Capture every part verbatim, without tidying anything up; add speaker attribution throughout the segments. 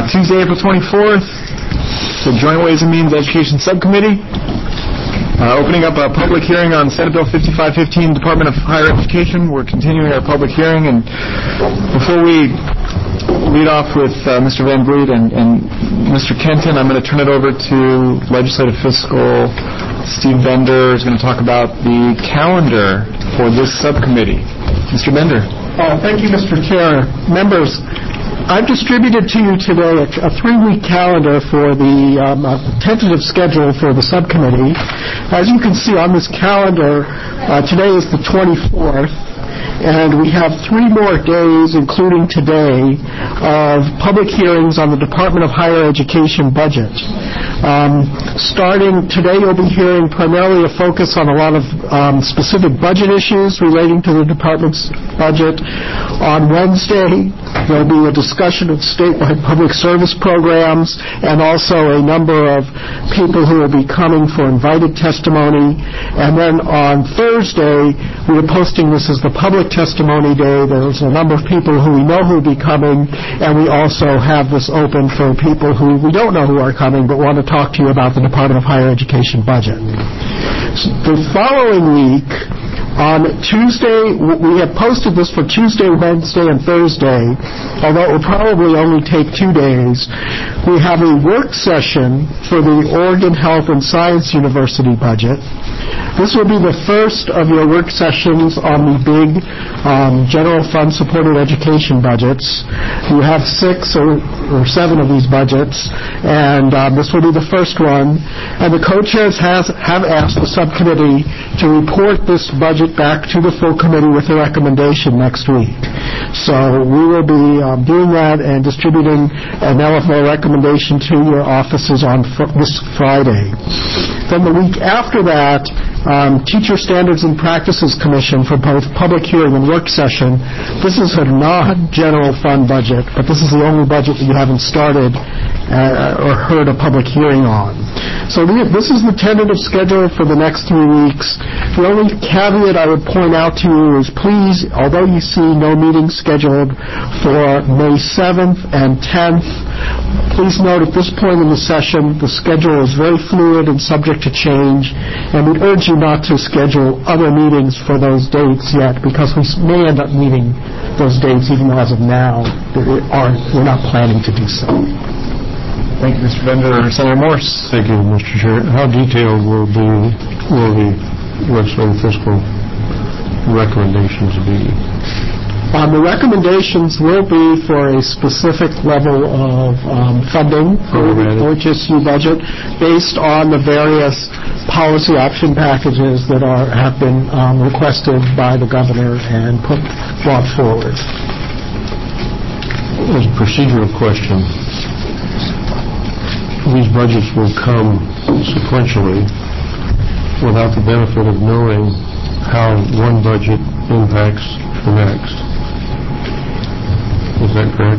Speaker 1: Tuesday, April twenty-fourth, the Joint Ways and Means Education Subcommittee. Uh, opening up a public hearing on Senate Bill fifty-five fifteen, Department of Higher Education. We're continuing our public hearing, and before we lead off with uh, Mister Van Vliet and, and Mister Kenton, I'm going to turn it over to Legislative Fiscal Steve Bender is going to talk about the calendar for this subcommittee. Mister Bender.
Speaker 2: Uh, thank you, Mister Chair. Members, I've distributed to you today a, a three-week calendar for the um, uh, tentative schedule for the subcommittee. As you can see on this calendar, uh, today is the twenty-fourth, and we have three more days, including today, of public hearings on the Department of Higher Education budget. Um, starting today, you'll be hearing primarily a focus on a lot of um, specific budget issues relating to the department's budget. On Wednesday, there'll be a discussion of statewide public service programs and also a number of people who will be coming for invited testimony. And then on Thursday, we are posting this as the public testimony day. There's a number of people who we know who will be coming, and we also have this open for people who we don't know who are coming but want to talk to you about the Department of Higher Education budget. The following week, on Tuesday, we have posted this for Tuesday, Wednesday, and Thursday, although it will probably only take two days. We have a work session for the Oregon Health and Science University budget. This will be the first of your work sessions on the big um, general fund supported education budgets. You have six or, or seven of these budgets, and um, this will be the first one. And the co-chairs has, have asked the subcommittee to report this budget back to the full committee with a recommendation next week. So we will be um, doing that and distributing an L F O recommendation to your offices on fr- this Friday. Then the week after that, Um, Teacher Standards and Practices Commission for both public hearing and work session. This is a non-general fund budget, but this is the only budget that you haven't started uh, or heard a public hearing on. So the, this is the tentative schedule for the next three weeks. The only caveat I would point out to you is please, although you see no meetings scheduled for May seventh and tenth, please note at this point in the session the schedule is very fluid and subject to change, and we urge you not to schedule other meetings for those dates yet, because we may end up meeting those dates even though as of now aren't, we're not planning to do so.
Speaker 1: Thank you, Mister Bender. Senator Morse.
Speaker 3: Thank you, Mister Chair. How detailed will be will the legislative fiscal recommendations be?
Speaker 2: Um, the recommendations will be for a specific level of um, funding for the H S U budget based on the various policy option packages that are have been um, requested by the governor and put brought forward.
Speaker 3: As a procedural question, these budgets will come sequentially without the benefit of knowing how one budget impacts the next. Is that correct?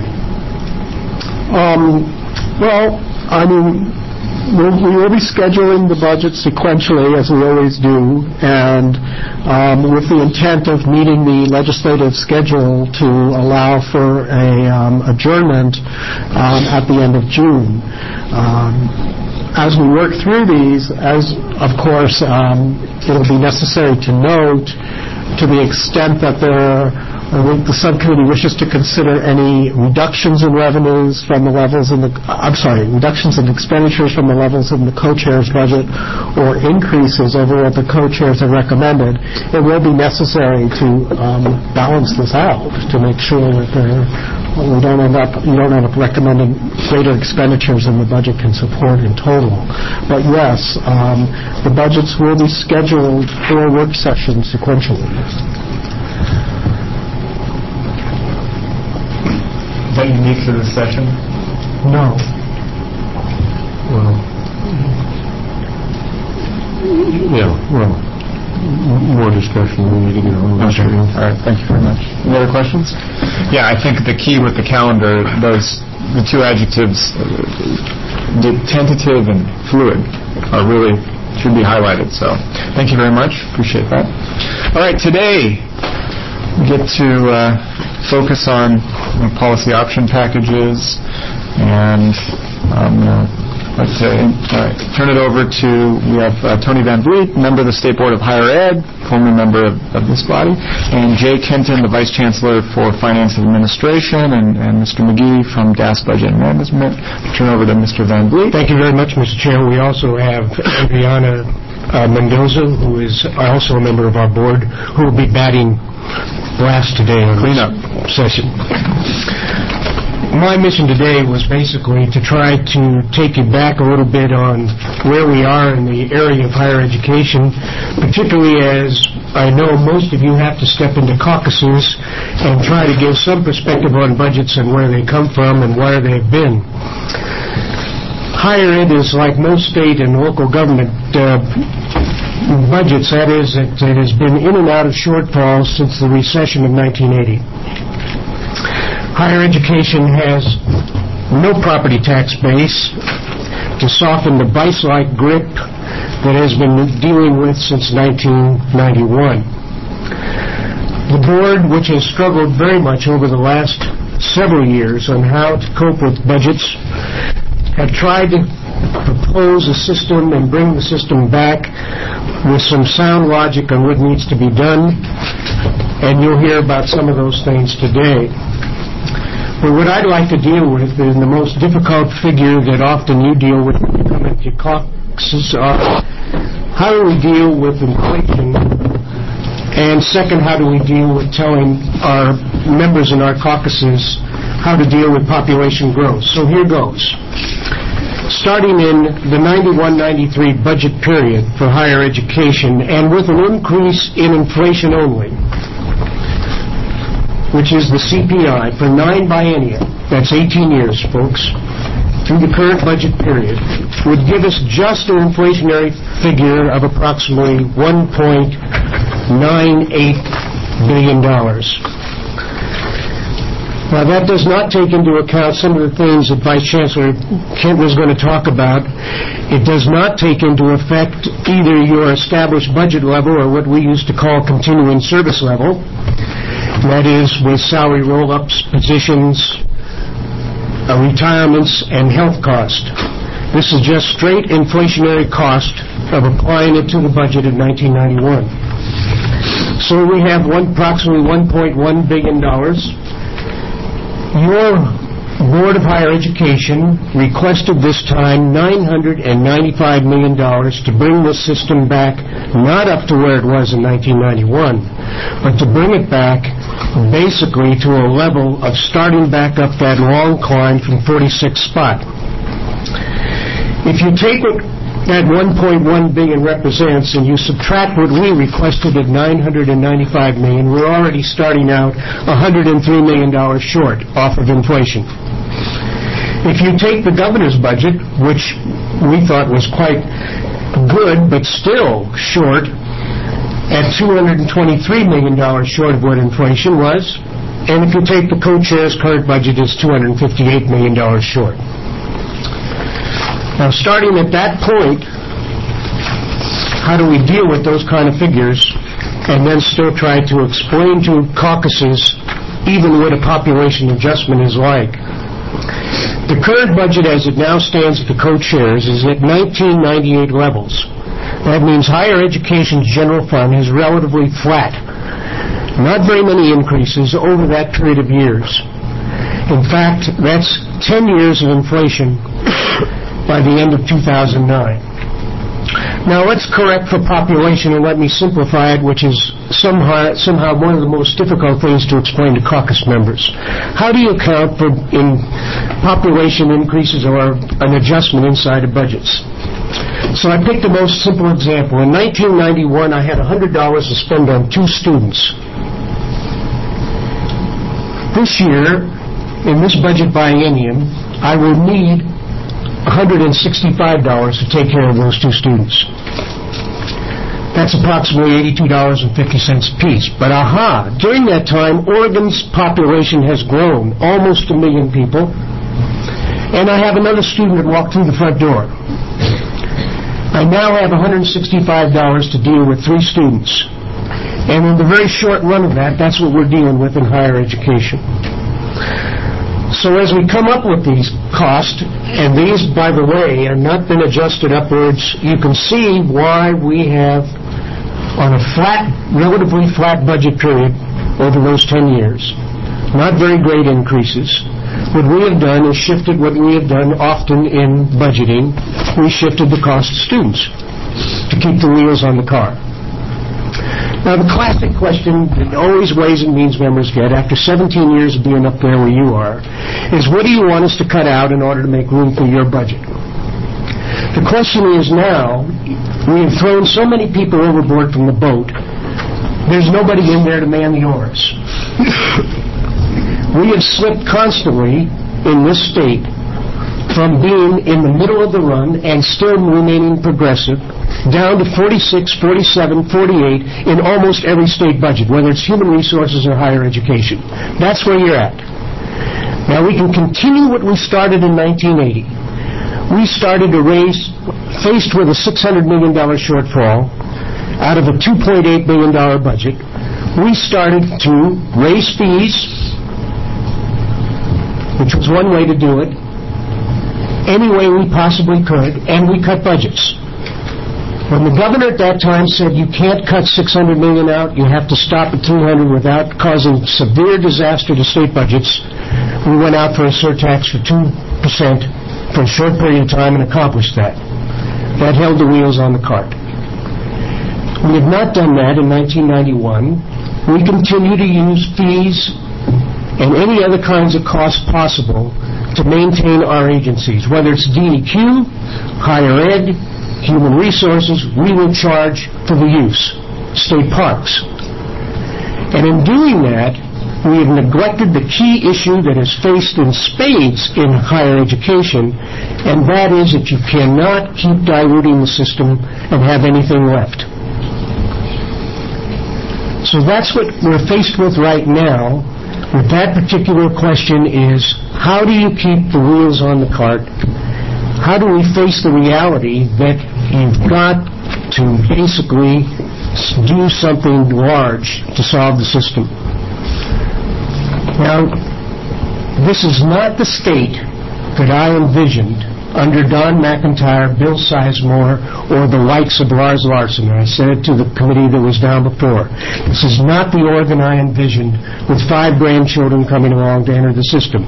Speaker 2: Um, well, I mean, we'll, we will be scheduling the budget sequentially, as we always do, and um, with the intent of meeting the legislative schedule to allow for a um, adjournment um, at the end of June. Um, as we work through these, as of course, um, it'll be necessary to note, to the extent that there are I think the subcommittee wishes to consider any reductions in revenues from the levels in the, I'm sorry, reductions in expenditures from the levels in the co-chair's budget or increases over what the co-chairs have recommended. It will be necessary to um, balance this out to make sure that there, we don't end up, you don't end up recommending greater expenditures than the budget can support in total. But yes, um, the budgets will be scheduled for work sessions sequentially.
Speaker 1: Is that unique to this session?
Speaker 2: No.
Speaker 3: Well, yeah, well, more discussion. We need to get on.
Speaker 1: Okay. All right. Thank you very much. Any other questions? Yeah, I think the key with the calendar, those the two adjectives, uh, tentative and fluid, are really should be highlighted. So, thank you very much. Appreciate that. All right. Today, we get to uh, focus on you know, policy option packages. And I'm going to let's say, uh, turn it over to, we have uh, Tony Van Vliet, member of the State Board of Higher Ed, former member of, of this body, and Jay Kenton, the Vice Chancellor for Finance and Administration, and, and Mister McGee from D A S Budget and Management. Turn over to Mister Van Vliet.
Speaker 4: Thank you very much, Mister Chair. We also have Adriana uh, Mendoza, who is also a member of our board, who will be batting last today on
Speaker 1: Clean up.
Speaker 4: session. My mission today was basically to try to take you back a little bit on where we are in the area of higher education, particularly as I know most of you have to step into caucuses and try to give some perspective on budgets and where they come from and where they've been. Higher ed is like most state and local government uh, budgets, that is, it, it has been in and out of shortfalls since the recession of nineteen eighty. Higher education has no property tax base to soften the vice-like grip that has been dealing with since nineteen ninety-one. The board, which has struggled very much over the last several years on how to cope with budgets, have tried to propose a system and bring the system back with some sound logic on what needs to be done, and you'll hear about some of those things today. But what I'd like to deal with is the most difficult figure that often you deal with when you come into caucuses are how do we deal with inflation, and second, how do we deal with telling our members in our caucuses how to deal with population growth. So here goes. Starting in the ninety-one ninety-three budget period for higher education, and with an increase in inflation only, which is the C P I, for nine biennia, that's eighteen years, folks, through the current budget period, would give us just an inflationary figure of approximately one point nine eight billion dollars. Now, that does not take into account some of the things that Vice Chancellor Kent was going to talk about. It does not take into effect either your established budget level or what we used to call continuing service level. That is, with salary roll-ups, positions, uh, retirements, and health cost. This is just straight inflationary cost of applying it to the budget of nineteen ninety-one. So we have one, approximately one point one billion dollars. Your Board of Higher Education requested this time nine hundred ninety-five million dollars to bring this system back, not up to where it was in nineteen ninety-one, but to bring it back basically to a level of starting back up that long climb from forty-sixth spot. If you take what that one point one billion dollars represents and you subtract what we requested at nine hundred ninety-five million dollars, we're already starting out one hundred three million dollars short off of inflation. If you take the governor's budget, which we thought was quite good but still short, at two hundred twenty-three million dollars short of what inflation was, and if you take the co-chair's current budget, it's two hundred fifty-eight million dollars short. Now, starting at that point, how do we deal with those kind of figures and then still try to explain to caucuses even what a population adjustment is like? The current budget as it now stands at the co-chairs is at nineteen ninety-eight levels. That means higher education's general fund is relatively flat. Not very many increases over that period of years. In fact, that's ten years of inflation by the end of two thousand nine. Now, let's correct for population and let me simplify it, which is somehow, somehow one of the most difficult things to explain to caucus members. How do you account for in population increases or an adjustment inside of budgets? So I picked the most simple example. In nineteen ninety-one, I had one hundred dollars to spend on two students. This year, in this budget biennium, I will need one hundred sixty-five dollars to take care of those two students. That's approximately eighty-two dollars and fifty cents a piece. But aha, during that time, Oregon's population has grown almost a million people, and I have another student that walked through the front door. I now have one hundred sixty-five dollars to deal with three students. And in the very short run of that, that's what we're dealing with in higher education. So as we come up with these costs, and these, by the way, have not been adjusted upwards, you can see why we have, on a flat, relatively flat budget period over those ten years, not very great increases. What we have done is shifted what we have done often in budgeting. We shifted the cost of students to keep the wheels on the car. Now, the classic question that always Ways and Means members get after seventeen years of being up there where you are is, what do you want us to cut out in order to make room for your budget? The question is now, we have thrown so many people overboard from the boat, there's nobody in there to man the oars. We have slipped constantly in this state from being in the middle of the run and still remaining progressive down to forty-six, forty-seven, forty-eight in almost every state budget, whether it's human resources or higher education. That's where you're at. Now, we can continue what we started in nineteen eighty. We started to raise, faced with a six hundred million dollars shortfall out of a two point eight billion dollars budget, we started to raise fees, which was one way to do it, any way we possibly could, and we cut budgets. When the governor at that time said you can't cut six hundred million dollars out, you have to stop at three hundred without causing severe disaster to state budgets, we went out for a surtax for two percent for a short period of time and accomplished that. That held the wheels on the cart. We have not done that in nineteen ninety-one. We continue to use fees and any other kinds of costs possible to maintain our agencies, whether it's D E Q, higher ed, human resources. We will charge for the use, state parks. And in doing that, we have neglected the key issue that is faced in spades in higher education, and that is that you cannot keep diluting the system and have anything left. So that's what we're faced with right now. With that particular question is, how do you keep the wheels on the cart? How do we face the reality that you've got to basically do something large to solve the system? Now, this is not the state that I envisioned under Don McIntyre, Bill Sizemore, or the likes of Lars Larson. And I said it to the committee that was down before. This is not the Oregon I envisioned with five grandchildren coming along to enter the system.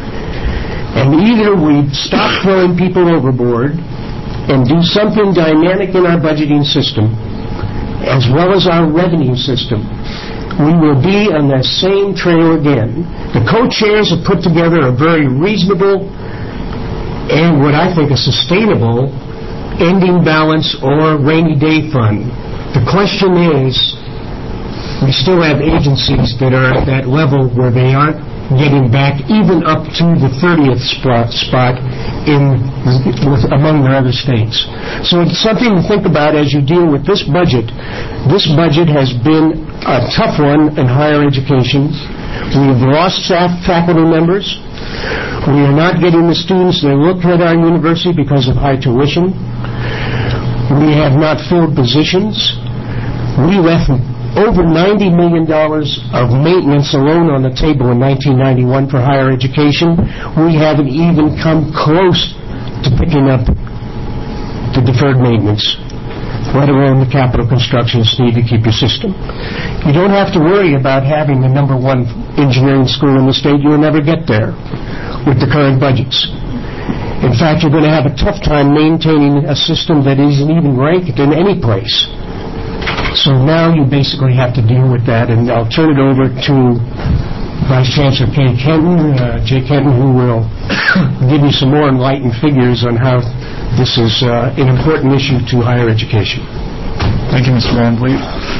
Speaker 4: And either we stop throwing people overboard and do something dynamic in our budgeting system, as well as our revenue system, we will be on that same trail again. The co-chairs have put together a very reasonable and what I think a sustainable ending balance or rainy day fund. The question is, we still have agencies that are at that level where they aren't getting back even up to the thirtieth spot, spot in with, among the other states. So it's something to think about as you deal with this budget. This budget has been a tough one in higher education. We have lost staff, faculty members. We are not getting the students that look at our university because of high tuition. We have not filled positions. We left over ninety million dollars of maintenance alone on the table in nineteen ninety-one for higher education. We haven't even come close to picking up the deferred maintenance, let alone the capital constructions needed to keep your system. You don't have to worry about having the number one engineering school in the state. You'll never get there with the current budgets. In fact, you're going to have a tough time maintaining a system that isn't even ranked in any place. So now you basically have to deal with that, and I'll turn it over to Vice Chancellor Kay Kenton, uh, Jay Kenton, who will give you some more enlightened figures on how this is uh, an important issue to higher education.
Speaker 1: Thank you, Mister Van Vliet.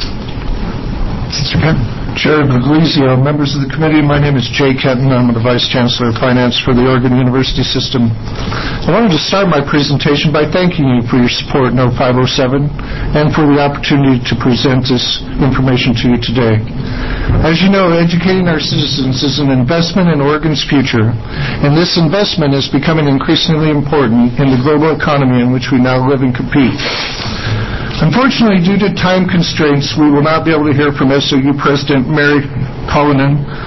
Speaker 1: Mister Kenton.
Speaker 3: Chair Guglizio, members of the committee, my name is Jay Kenton. I'm the Vice Chancellor of Finance for the Oregon University System. I wanted to start my presentation by thanking you for your support in O five oh seven and for the opportunity to present this information to you today. As you know, educating our citizens is an investment in Oregon's future, and this investment is becoming increasingly important in the global economy in which we now live and compete. Unfortunately, due to time constraints, we will not be able to hear from S O U President Mary Cullinan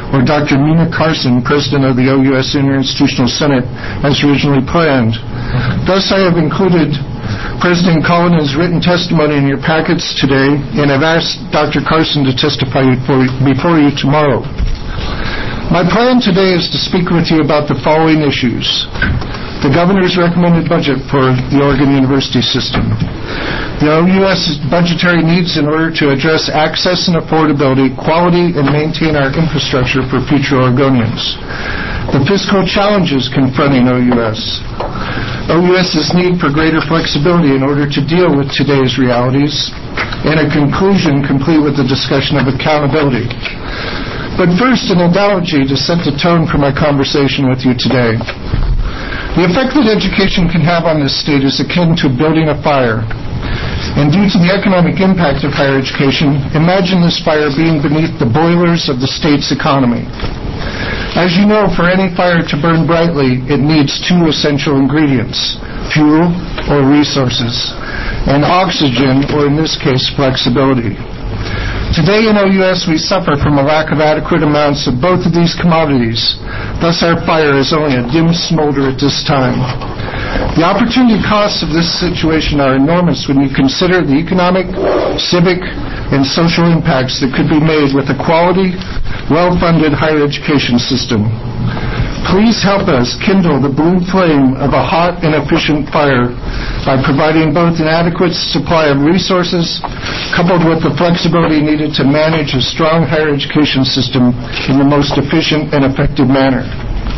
Speaker 3: or Doctor Mina Carson, President of the O U S Interinstitutional Senate, as originally planned. Thus, I have included President Collins' written testimony in your packets today, and I've asked Doctor Carson to testify before, before you tomorrow. My plan today is to speak with you about the following issues. The Governor's recommended budget for the Oregon University system. The O U S budgetary needs in order to address access and affordability, quality, and maintain our infrastructure for future Oregonians. The fiscal challenges confronting O U S. O U S's need for greater flexibility in order to deal with today's realities. And a conclusion complete with the discussion of accountability. But first, an analogy to set the tone for my conversation with you today. The effect that education can have on this state is akin to building a fire. And due to the economic impact of higher education, imagine this fire being beneath the boilers of the state's economy. As you know, for any fire to burn brightly, it needs two essential ingredients: fuel, or resources, and oxygen, or in this case, flexibility. Today in O U S, we suffer from a lack of adequate amounts of both of these commodities. Thus, our fire is only a dim smolder at this time. The opportunity costs of this situation are enormous when you consider the economic, civic, and social impacts that could be made with a quality, well-funded higher education system. Please help us kindle the blue flame of a hot and efficient fire by providing both an adequate supply of resources coupled with the flexibility needed to manage a strong higher education system in the most efficient and effective manner.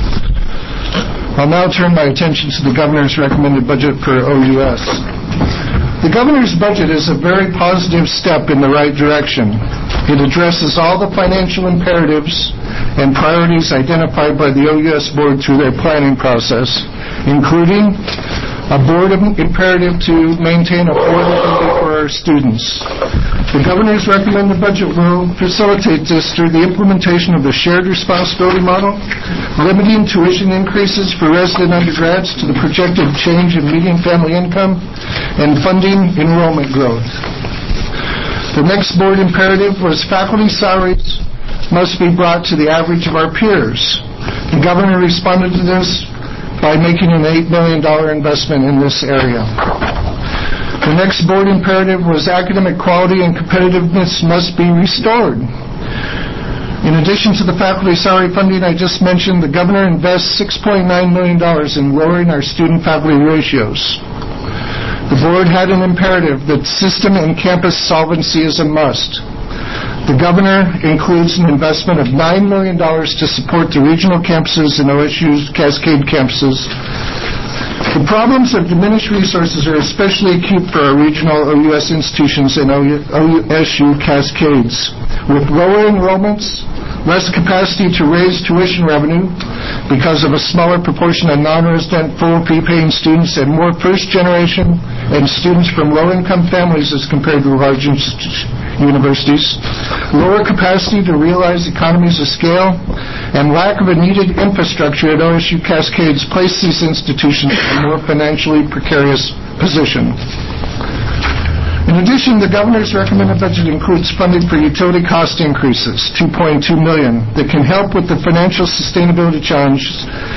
Speaker 3: I'll now turn my attention to the Governor's recommended budget for O U S. The Governor's budget is a very positive step in the right direction. It addresses all the financial imperatives and priorities identified by the O U S Board through their planning process, including a board imperative to maintain affordability for our students. The Governor's recommended budget will facilitate this through the implementation of the shared responsibility model, limiting tuition increases for resident undergrads to the projected change in median family income, and funding enrollment growth. The next board imperative was faculty salaries must be brought to the average of our peers. The Governor responded to this by making an eight million dollars investment in this area. The next board imperative was academic quality and competitiveness must be restored. In addition to the faculty salary funding I just mentioned, the Governor invests six point nine million dollars in lowering our student-faculty ratios. The board had an imperative that system and campus solvency is a must. The Governor includes an investment of nine million dollars to support the regional campuses and O S U's Cascade campuses. The problems of diminished resources are especially acute for our regional O U S institutions and O U S U Cascades. With lower enrollments, less capacity to raise tuition revenue because of a smaller proportion of non-resident full fee-paying students and more first-generation and students from low-income families as compared to large universities, lower capacity to realize economies of scale, and lack of a needed infrastructure at O S U Cascades place these institutions in a more financially precarious position. In addition, the Governor's recommended budget includes funding for utility cost increases, two point two million dollars, that can help with the financial sustainability challenges.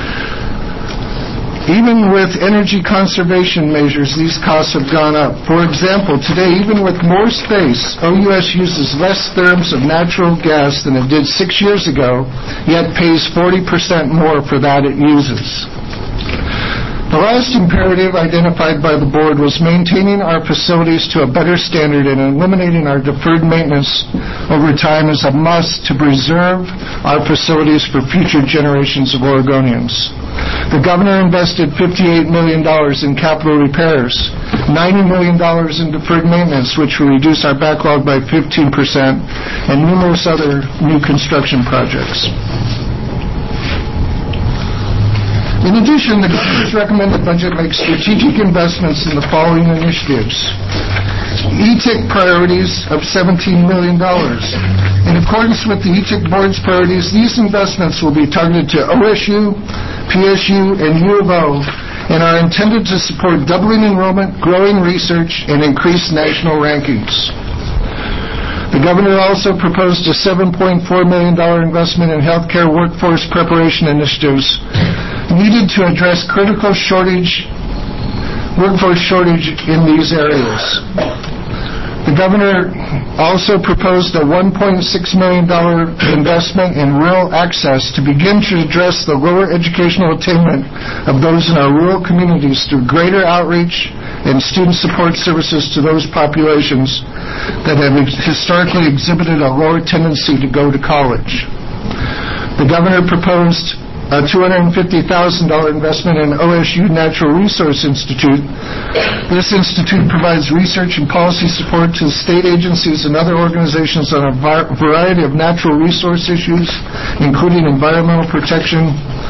Speaker 3: Even with energy conservation measures, these costs have gone up. For example, today, even with more space, O U S uses less therms of natural gas than it did six years ago, yet pays forty percent more for that it uses. The last imperative identified by the board was maintaining our facilities to a better standard and eliminating our deferred maintenance over time is a must to preserve our facilities for future generations of Oregonians. The Governor invested fifty-eight million dollars in capital repairs, ninety million dollars in deferred maintenance, which will reduce our backlog by fifteen percent, and numerous other new construction projects. In addition, the Governor's recommended budget makes strategic investments in the following initiatives. E T I C priorities of seventeen million dollars. In accordance with the E T I C Board's priorities, these investments will be targeted to O S U, P S U, and U of O, and are intended to support doubling enrollment, growing research, and increased national rankings. The Governor also proposed a seven point four million dollars investment in healthcare workforce preparation initiatives needed to address critical shortage, workforce shortage in these areas. The Governor also proposed a one point six million dollars investment in rural access to begin to address the lower educational attainment of those in our rural communities through greater outreach and student support services to those populations that have historically exhibited a lower tendency to go to college. The Governor proposed a two hundred fifty thousand dollars investment in O S U Natural Resource Institute. This institute provides research and policy support to state agencies and other organizations on a variety of natural resource issues, including environmental protection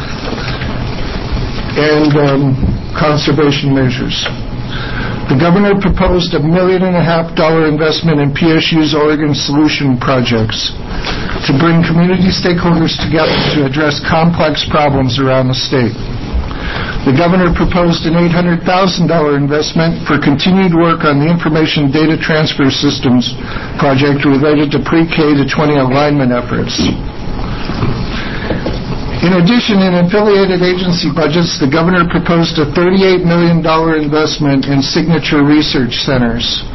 Speaker 3: and um, conservation measures. The Governor proposed a million and a half dollar investment in P S U's Oregon Solution projects to bring community stakeholders together to address complex problems around the state. The Governor proposed an eight hundred thousand dollars investment for continued work on the Information Data Transfer Systems project related to pre-K to twenty alignment efforts. In addition, in affiliated agency budgets, the Governor proposed a thirty-eight million dollars investment in signature research centers.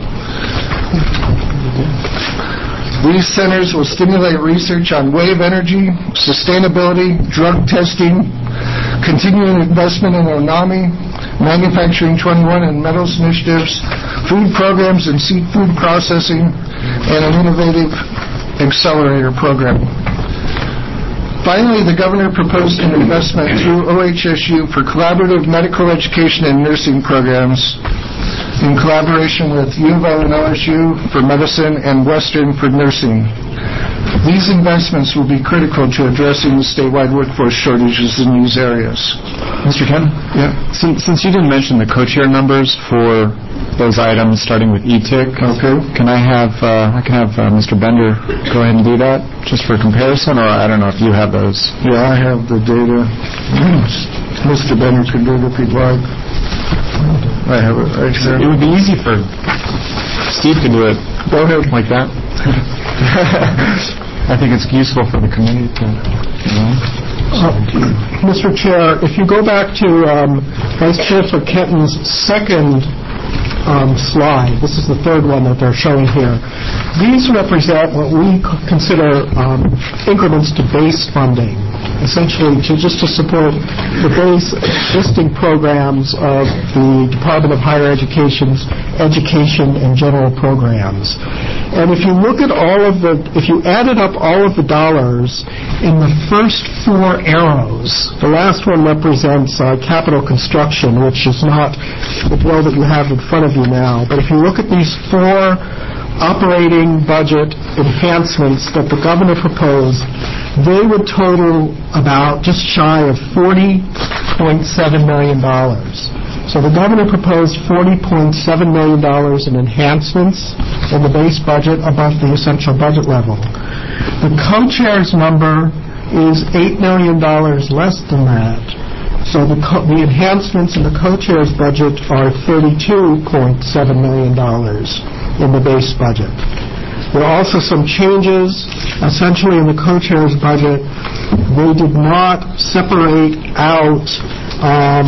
Speaker 3: These centers will stimulate research on wave energy, sustainability, drug testing, continuing investment in ONAMI, Manufacturing twenty-one and metals initiatives, food programs and seafood processing, and an innovative accelerator program. Finally, the Governor proposed an investment through O H S U for collaborative medical education and nursing programs in collaboration with U of L and O S U for medicine and Western for nursing. These investments will be critical to addressing the statewide workforce shortages in these areas.
Speaker 1: Mister Ken?
Speaker 3: Yeah.
Speaker 1: Since, since you didn't mention the co-chair numbers for those items starting with E T I C,
Speaker 3: okay.
Speaker 1: Can I have uh, I can have uh, Mister Bender go ahead and do that just for comparison, or I don't know if you have those.
Speaker 3: Yeah, I have the data. Mister Bender can do it if he'd like. I have it right here.
Speaker 1: It would be easy for Steve to do it.
Speaker 3: Go ahead.
Speaker 1: Like that. I think it's useful for the committee to, you know.
Speaker 2: Uh, Mister Chair, if you go back to um, Vice Chancellor Kenton's second um, slide, this is the third one that they're showing here. These represent what we consider um, increments to base funding, essentially to just to support the base existing programs of the Department of Higher Education's education and general programs. And if you look at all of the, if you added up all of the dollars in the first four arrows, the last one represents uh, capital construction, which is not the bill that you have in front of you now. But if you look at these four operating budget enhancements that the Governor proposed, they would total about just shy of forty point seven million dollars. So the Governor proposed forty point seven million dollars in enhancements in the base budget above the essential budget level. The co-chair's number is eight million dollars less than that. So the, co- the enhancements in the co-chair's budget are thirty-two point seven million dollars in the base budget. There are also some changes, essentially, in the co-chair's budget. They did not separate out um,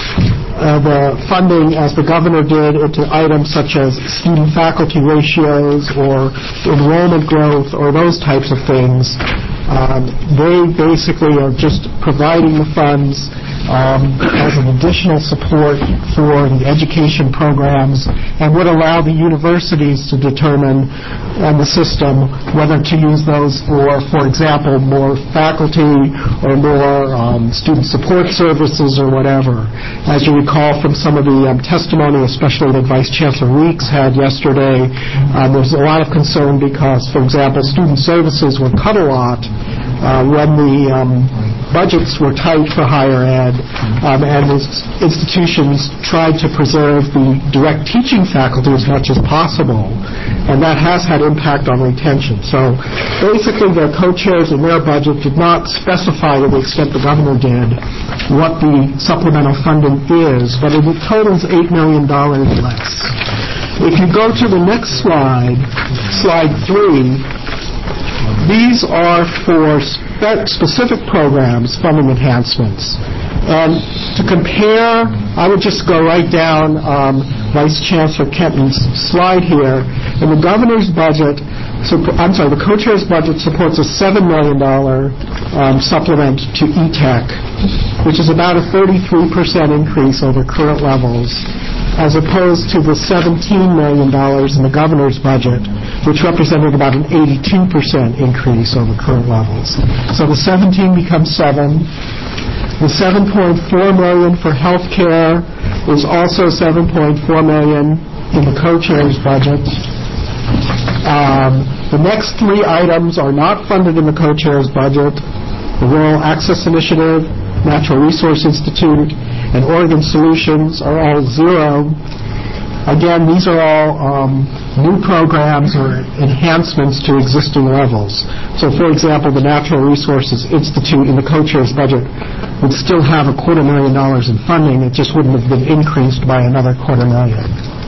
Speaker 2: uh, the funding, as the Governor did, into items such as student-faculty ratios or enrollment growth or those types of things. Um, they basically are just providing the funds um, as an additional support for the education programs and would allow the universities to determine and the system whether to use those for, for example, more faculty or more um, student support services or whatever. As you recall from some of the um, testimony, especially that Vice Chancellor Weeks had yesterday, um, there's a lot of concern because, for example, student services were cut a lot Uh, when the um, budgets were tight for higher ed, um, and the institutions tried to preserve the direct teaching faculty as much as possible, and that has had impact on retention. So basically the co-chairs in their budget did not specify, to the extent the Governor did, what the supplemental funding is, but it totals eight million dollars less. If you go to the next slide, slide three, these are for spe- specific programs, funding enhancements. And to compare, I would just go right down um, Vice Chancellor Kenton's slide here. In the governor's budget, so, I'm sorry, the co-chair's budget supports a seven million dollars um, supplement to E TEC, which is about a thirty-three percent increase over current levels, as opposed to the seventeen million dollars in the governor's budget, which represented about an eighty-two percent increase over current levels. So the seventeen becomes seven. The seven point four million dollars for health care is also seven point four million dollars in the co-chair's budget. Um, the next three items are not funded in the co-chair's budget. The Rural Access Initiative, Natural Resource Institute, and Oregon Solutions are all zero. Again, these are all um, new programs or enhancements to existing levels. So, for example, the Natural Resources Institute in the co-chair's budget would still have a quarter million dollars in funding. It just wouldn't have been increased by another quarter million.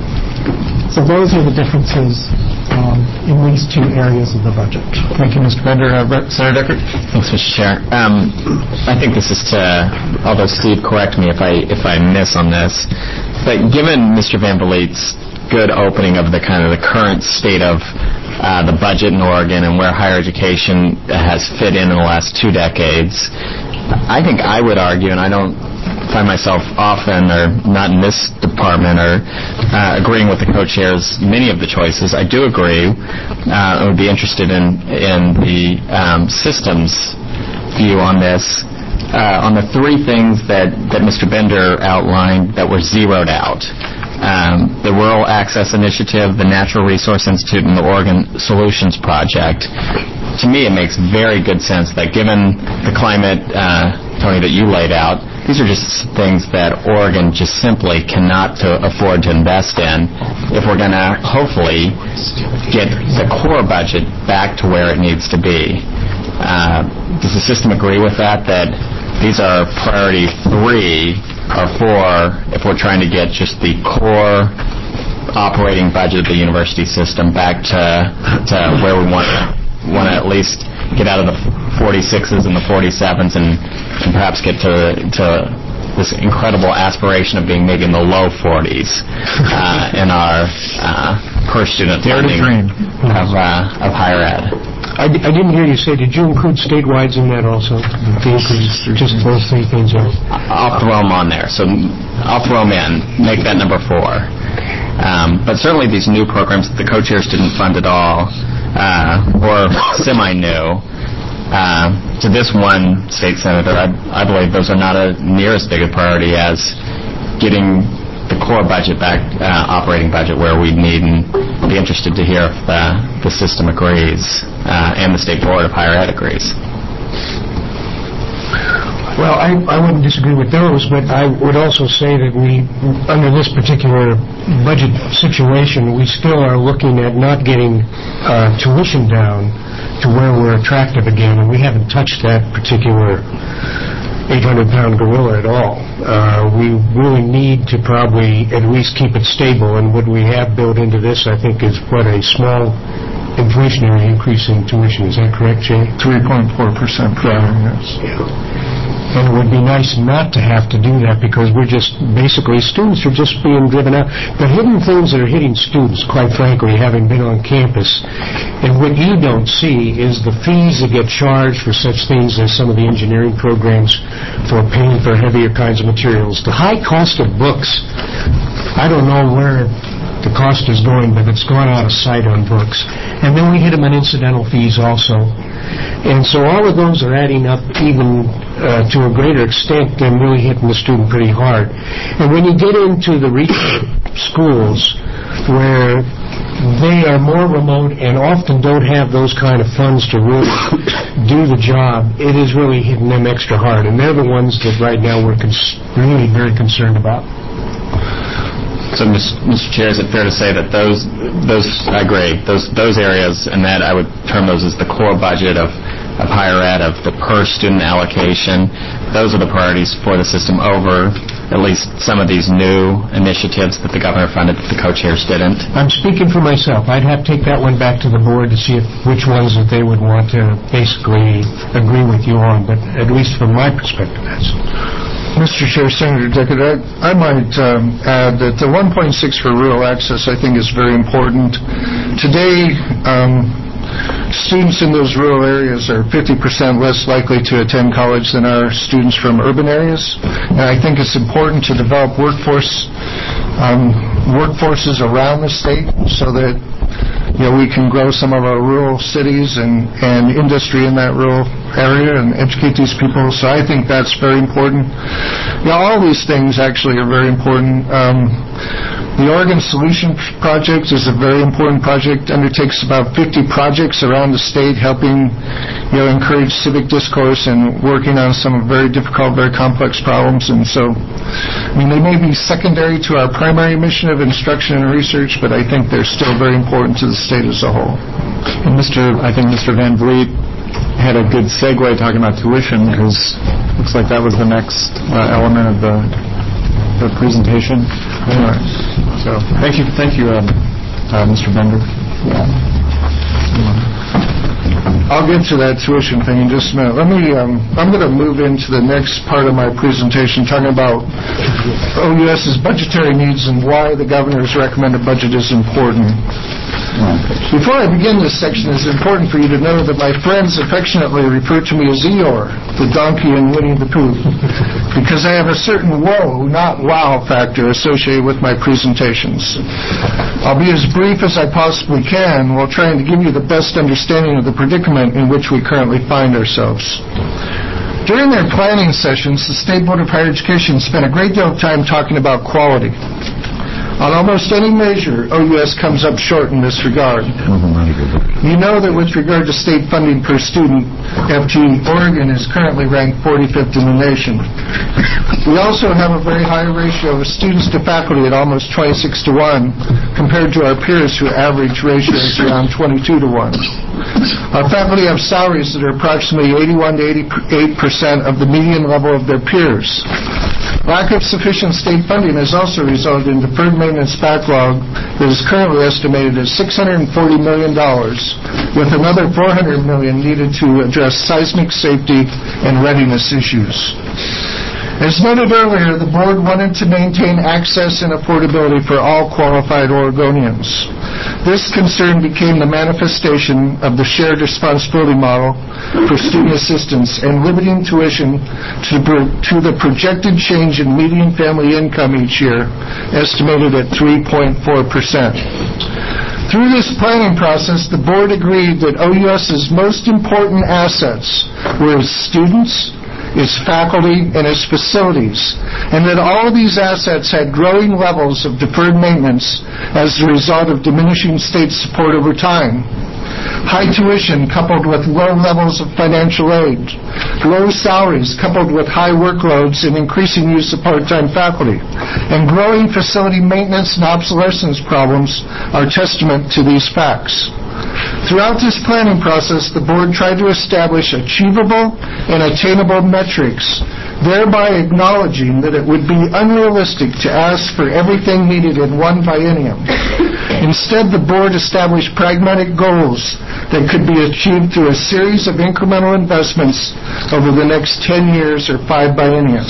Speaker 2: So those are the differences um, in these two areas of the budget.
Speaker 1: Thank you, Mister Bender. Uh, Senator Deckert?
Speaker 5: Thanks, Mister Chair. Um, I think this is to, although Steve, correct me if I if I miss on this, but given Mister Van Vliet's good opening of the kind of the current state of uh, the budget in Oregon and where higher education has fit in in the last two decades, I think I would argue, and I don't find myself often or not in this department or uh, agreeing with the co-chairs many of the choices. I do agree. Uh, I would be interested in in the um, systems view on this. Uh, on the three things that, that Mister Bender outlined that were zeroed out. Um, the Rural Access Initiative, the Natural Resource Institute, and the Oregon Solutions Project. To me, it makes very good sense that given the climate, uh, Tony, that you laid out, these are just things that Oregon just simply cannot to afford to invest in if we're going to hopefully get the core budget back to where it needs to be. Uh, does the system agree with that, that these are priority three or four if we're trying to get just the core operating budget of the university system back to to where we want want to at least get out of the forty-sixes and the forty-sevens and, and perhaps get to to this incredible aspiration of being maybe in the low forties uh, in our uh, per student funding of, uh, of higher ed.
Speaker 4: I, d- I didn't hear you say, did you include statewide in that also? The increase, just those three things are.
Speaker 5: I'll throw them on there. So I'll throw them in, make that number four. Um, but certainly these new programs that the co-chairs didn't fund at all, uh, or semi-new, uh, to this one state senator, I, I believe those are not a near as big a priority as getting the core budget back, uh, operating budget where we need, and I'll be interested to hear if the, the system agrees uh, and the State Board of Higher Ed agrees.
Speaker 4: Well, I, I wouldn't disagree with those, but I would also say that we, under this particular budget situation, we still are looking at not getting uh, tuition down to where we're attractive again, and we haven't touched that particular eight hundred pound gorilla at all. Uh, we really need to probably at least keep it stable, and what we have built into this, I think, is what, a small inflationary increase in tuition. Is that correct, Jay?
Speaker 3: three point four percent per annum, yes.
Speaker 4: Yeah. And it would be nice not to have to do that because we're just, basically, students are just being driven out. The hidden things that are hitting students, quite frankly, having been on campus, and what you don't see is the fees that get charged for such things as some of the engineering programs for paying for heavier kinds of materials. The high cost of books, I don't know where the cost is going, but it's gone out of sight on books. And then we hit them on incidental fees also. And so all of those are adding up even uh, to a greater extent than really hitting the student pretty hard. And when you get into the regional schools where they are more remote and often don't have those kind of funds to really do the job, it is really hitting them extra hard. And they're the ones that right now we're cons- really very concerned about.
Speaker 5: So, Mister Chair, is it fair to say that those, those I agree, those those areas, and that I would term those as the core budget of, of higher ed, of the per student allocation, those are the priorities for the system over at least some of these new initiatives that the governor funded that the co-chairs didn't?
Speaker 4: I'm speaking for myself. I'd have to take that one back to the board to see if, which ones that they would want to basically agree with you on, but at least from my perspective, that's...
Speaker 3: Mister Chair, Senator Dickett, I, I might um, add that the one point six for rural access, I think, is very important. Today, um, students in those rural areas are fifty percent less likely to attend college than are students from urban areas. And I think it's important to develop workforce um, workforces around the state so that you know, we can grow some of our rural cities and, and industry in that rural area and educate these people. So I think that's very important. Yeah, all these things actually are very important. Um, the Oregon Solution Project is a very important project. Undertakes about fifty projects around the state, helping you know encourage civic discourse and working on some very difficult, very complex problems. And so, I mean, they may be secondary to our primary mission of instruction and research, but I think they're still very important to the state as a whole.
Speaker 1: And Mister I think Mister Van Vliet had a good segue talking about tuition, because it looks like that was the next uh, element of the, the presentation. Anyway, so thank you, thank you, uh, uh, Mister Bender. Yeah.
Speaker 3: I'll get to that tuition thing in just a minute. Let me, um, I'm going to move into the next part of my presentation, talking about OUS's budgetary needs and why the governor's recommended budget is important. Before I begin this section, it's important for you to know that my friends affectionately refer to me as Eeyore, the donkey in Winnie the Pooh, because I have a certain whoa, not wow factor associated with my presentations. I'll be as brief as I possibly can while trying to give you the best understanding of the predicament in which we currently find ourselves. During their planning sessions, the State Board of Higher Education spent a great deal of time talking about quality. On almost any measure, O U S comes up short in this regard. You know that with regard to state funding per student, F G Oregon is currently ranked forty-fifth in the nation. We also have a very high ratio of students to faculty at almost twenty-six to one, compared to our peers who average ratios around twenty-two to one. Our faculty have salaries that are approximately eighty-one to eighty-eight percent of the median level of their peers. Lack of sufficient state funding has also resulted in deferred maintenance backlog that is currently estimated at six hundred forty million dollars, with another four hundred million dollars needed to address seismic safety and readiness issues. As noted earlier, the board wanted to maintain access and affordability for all qualified Oregonians. This concern became the manifestation of the shared responsibility model for student assistance and limiting tuition to, to the projected change in median family income each year, estimated at three point four percent. Through this planning process, the board agreed that OUS's most important assets were its students, its faculty, and its facilities, and that all of these assets had growing levels of deferred maintenance as a result of diminishing state support over time. High tuition coupled with low levels of financial aid, low salaries coupled with high workloads and increasing use of part-time faculty, and growing facility maintenance and obsolescence problems are testament to these facts. Throughout this planning process, the board tried to establish achievable and attainable metrics, thereby acknowledging that it would be unrealistic to ask for everything needed in one biennium. Instead, the board established pragmatic goals that could be achieved through a series of incremental investments over the next ten years or five bienniums.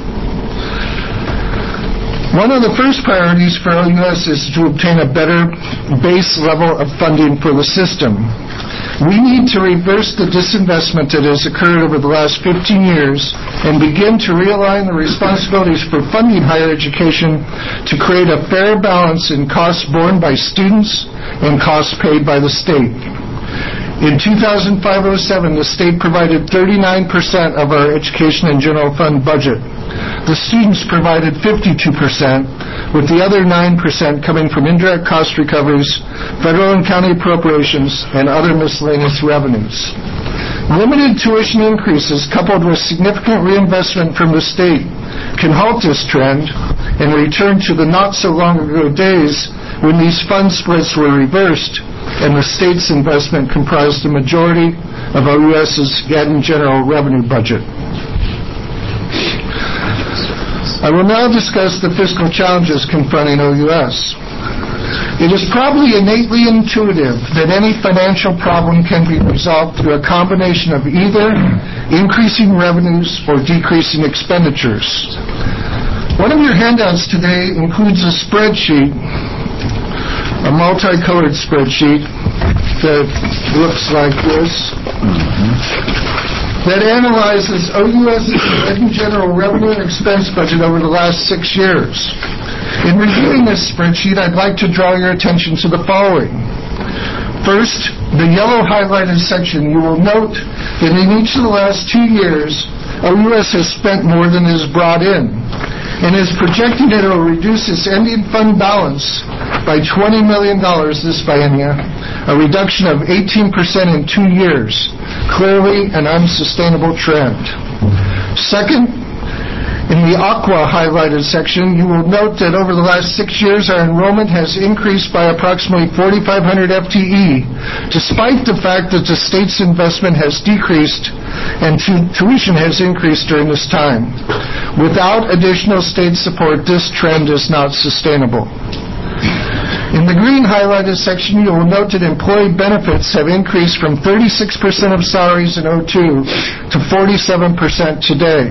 Speaker 3: One of the first priorities for O U S is to obtain a better base level of funding for the system. We need to reverse the disinvestment that has occurred over the last fifteen years and begin to realign the responsibilities for funding higher education to create a fair balance in costs borne by students and costs paid by the state. In two thousand five oh seven, the state provided thirty-nine percent of our education and general fund budget. The students provided fifty-two percent, with the other nine percent coming from indirect cost recoveries, federal and county appropriations, and other miscellaneous revenues. Limited tuition increases coupled with significant reinvestment from the state can halt this trend and return to the not-so-long-ago days when these fund splits were reversed and the state's investment comprised the majority of O U S's general revenue budget. I will now discuss the fiscal challenges confronting O U S. It is probably innately intuitive that any financial problem can be resolved through a combination of either increasing revenues or decreasing expenditures. One of your handouts today includes a spreadsheet, a multicolored spreadsheet that looks like this, that analyzes O U S's in general revenue and expense budget over the last six years. In reviewing this spreadsheet, I'd like to draw your attention to the following. First, the yellow highlighted section, you will note that in each of the last two years, O U S has spent more than is brought in, and is projecting it will reduce its ending fund balance by twenty million dollars this biennium, a reduction of eighteen percent in two years, clearly an unsustainable trend. Second, in the aqua highlighted section, you will note that over the last six years, our enrollment has increased by approximately forty-five hundred F T E, despite the fact that the state's investment has decreased and tu- tuition has increased during this time. Without additional state support, this trend is not sustainable. In the green highlighted section, you will note that employee benefits have increased from thirty-six percent of salaries in oh two to forty-seven percent today.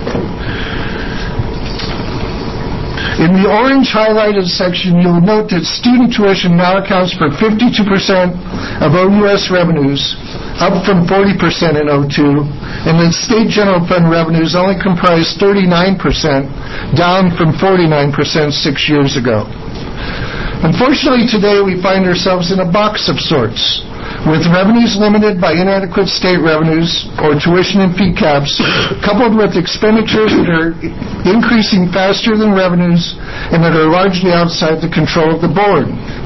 Speaker 3: In the orange highlighted section, you'll note that student tuition now accounts for fifty-two percent of O U S revenues, up from forty percent in oh two, and that state general fund revenues only comprise thirty-nine percent, down from forty-nine percent six years ago. Unfortunately, today we find ourselves in a box of sorts, with revenues limited by inadequate state revenues or tuition and fee caps, coupled with expenditures that are increasing faster than revenues and that are largely outside the control of the board.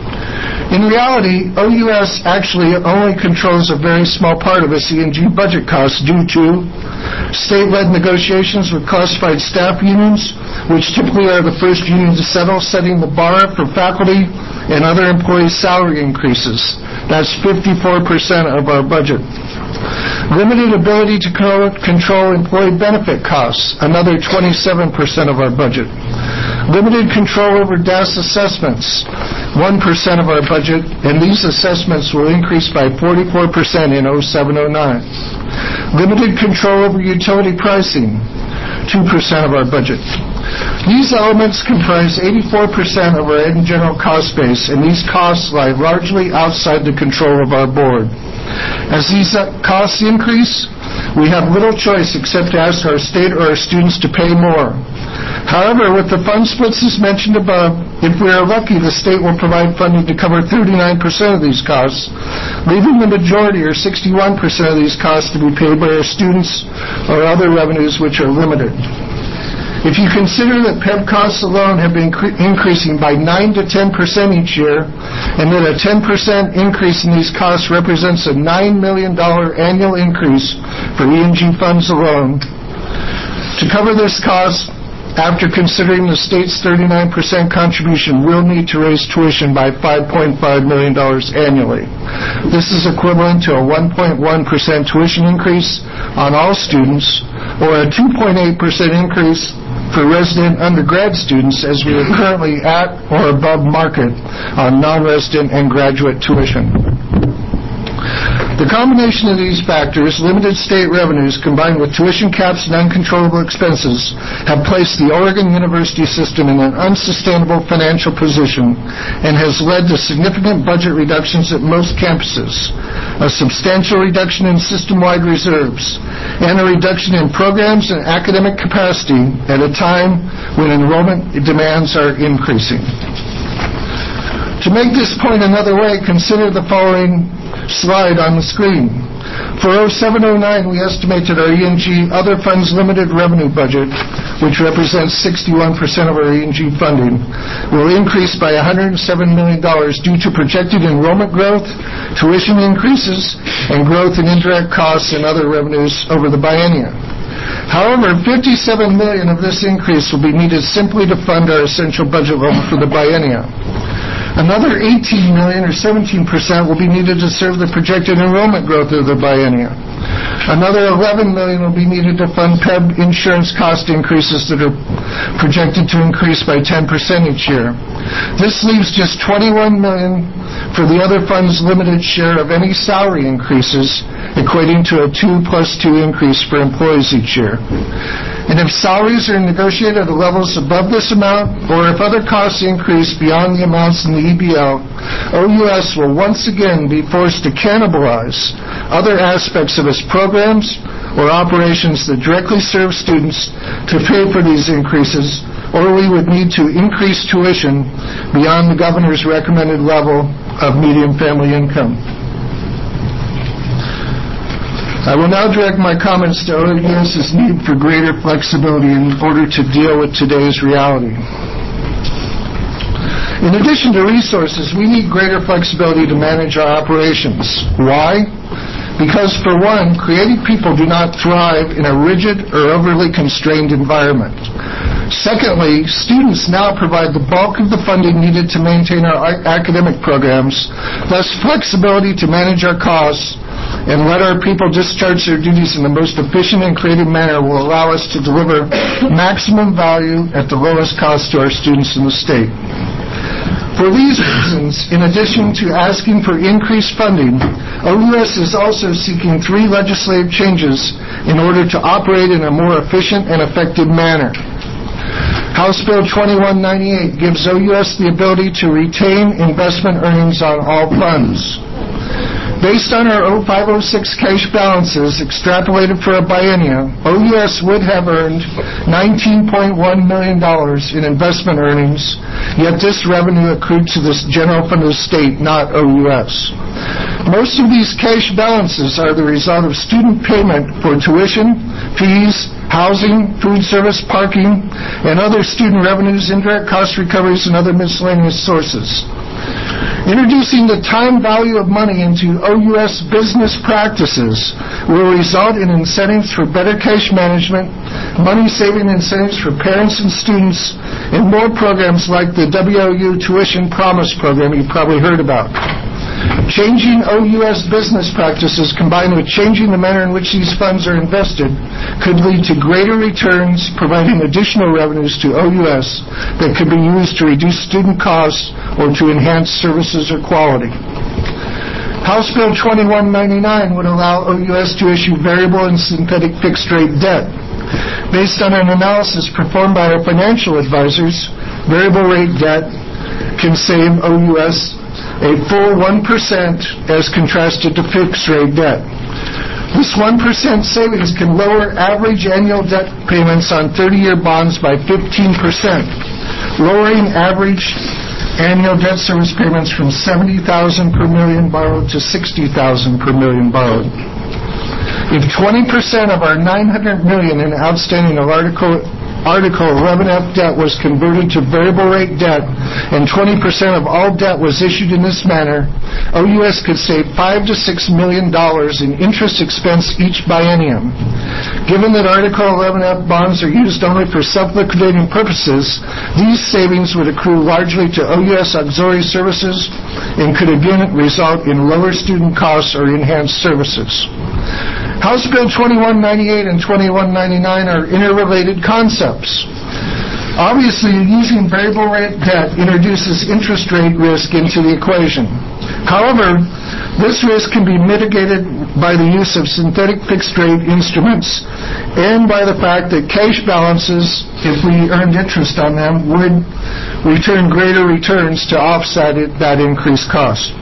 Speaker 3: In reality, O U S actually only controls a very small part of its E and G budget costs due to state-led negotiations with classified staff unions, which typically are the first union to settle, setting the bar for faculty and other employees' salary increases. That's fifty-four percent of our budget. Limited ability to control employee benefit costs, another twenty-seven percent of our budget. Limited control over D A S assessments, one percent of our budget, and these assessments will increase by forty-four percent in oh seven oh nine. Limited control over utility pricing, two percent of our budget. These elements comprise eighty-four percent of our ed and general cost base, and these costs lie largely outside the control of our board. As these costs increase, we have little choice except to ask our state or our students to pay more. However, with the fund splits as mentioned above, if we are lucky, the state will provide funding to cover thirty-nine percent of these costs, leaving the majority, or sixty-one percent of these costs, to be paid by our students or other revenues which are limited. If you consider that P E B costs alone have been cre- increasing by nine to ten percent each year, and that a ten percent increase in these costs represents a nine million dollars annual increase for E and G funds alone, to cover this cost, after considering the state's thirty-nine percent contribution, we'll need to raise tuition by five point five million dollars annually. This is equivalent to a one point one percent tuition increase on all students, or a two point eight percent increase for resident undergrad students, as we are currently at or above market on non-resident and graduate tuition. The combination of these factors, limited state revenues combined with tuition caps and uncontrollable expenses, have placed the Oregon University system in an unsustainable financial position and has led to significant budget reductions at most campuses, a substantial reduction in system-wide reserves, and a reduction in programs and academic capacity at a time when enrollment demands are increasing. To make this point another way, consider the following slide on the screen. For oh seven oh nine, we estimate that our E and G other funds limited revenue budget, which represents sixty-one percent of our E and G funding, will increase by one hundred seven million dollars due to projected enrollment growth, tuition increases, and growth in indirect costs and other revenues over the biennium. However, fifty-seven million dollars of this increase will be needed simply to fund our essential budget level for the biennium. Another eighteen million dollars or seventeen percent will be needed to serve the projected enrollment growth of the biennium. Another eleven million dollars will be needed to fund P E B insurance cost increases that are projected to increase by ten percent each year. This leaves just twenty-one million dollars for the other funds' limited share of any salary increases, equating to a two plus two increase for employees each year. And if salaries are negotiated at levels above this amount, or if other costs increase beyond the amounts in the E B L, O U S will once again be forced to cannibalize other aspects of its programs or operations that directly serve students to pay for these increases, or we would need to increase tuition beyond the governor's recommended level of median family income. I will now direct my comments to O U S's need for greater flexibility in order to deal with today's reality. In addition to resources, we need greater flexibility to manage our operations. Why? Because, for one, creative people do not thrive in a rigid or overly constrained environment. Secondly, students now provide the bulk of the funding needed to maintain our academic programs. Thus, flexibility to manage our costs and let our people discharge their duties in the most efficient and creative manner will allow us to deliver maximum value at the lowest cost to our students in the state. For these reasons, in addition to asking for increased funding, O U S is also seeking three legislative changes in order to operate in a more efficient and effective manner. House Bill twenty-one ninety-eight gives O U S the ability to retain investment earnings on all funds. Based on our five oh six cash balances extrapolated for a biennium, O U S would have earned nineteen point one million dollars in investment earnings, yet this revenue accrued to the general fund of the state, not O U S. Most of these cash balances are the result of student payment for tuition, fees, housing, food service, parking, and other student revenues, indirect cost recoveries, and other miscellaneous sources. Introducing the time value of money into O U S business practices will result in incentives for better cash management, money-saving incentives for parents and students, and more programs like the W O U Tuition Promise program you've probably heard about. Changing O U S business practices combined with changing the manner in which these funds are invested could lead to greater returns, providing additional revenues to O U S that could be used to reduce student costs or to enhance services or quality. House Bill twenty-one ninety-nine would allow O U S to issue variable and synthetic fixed-rate debt. Based on an analysis performed by our financial advisors, variable rate debt can save O U S a full one percent as contrasted to fixed-rate debt. This one percent savings can lower average annual debt payments on thirty-year bonds by fifteen percent, lowering average annual debt service payments from seventy thousand dollars per million borrowed to sixty thousand dollars per million borrowed. If twenty percent of our nine hundred million dollars in outstanding of Article Article eleven F debt was converted to variable rate debt and twenty percent of all debt was issued in this manner, O U S could save five to six million dollars in interest expense each biennium. Given that Article eleven F bonds are used only for self-liquidating purposes, these savings would accrue largely to O U S auxiliary services and could again result in lower student costs or enhanced services. House Bill twenty-one ninety-eight and twenty-one ninety-nine are interrelated concepts. Obviously, using variable rate debt introduces interest rate risk into the equation. However, this risk can be mitigated by the use of synthetic fixed-rate instruments and by the fact that cash balances, if we earned interest on them, would return greater returns to offset it, that increased cost.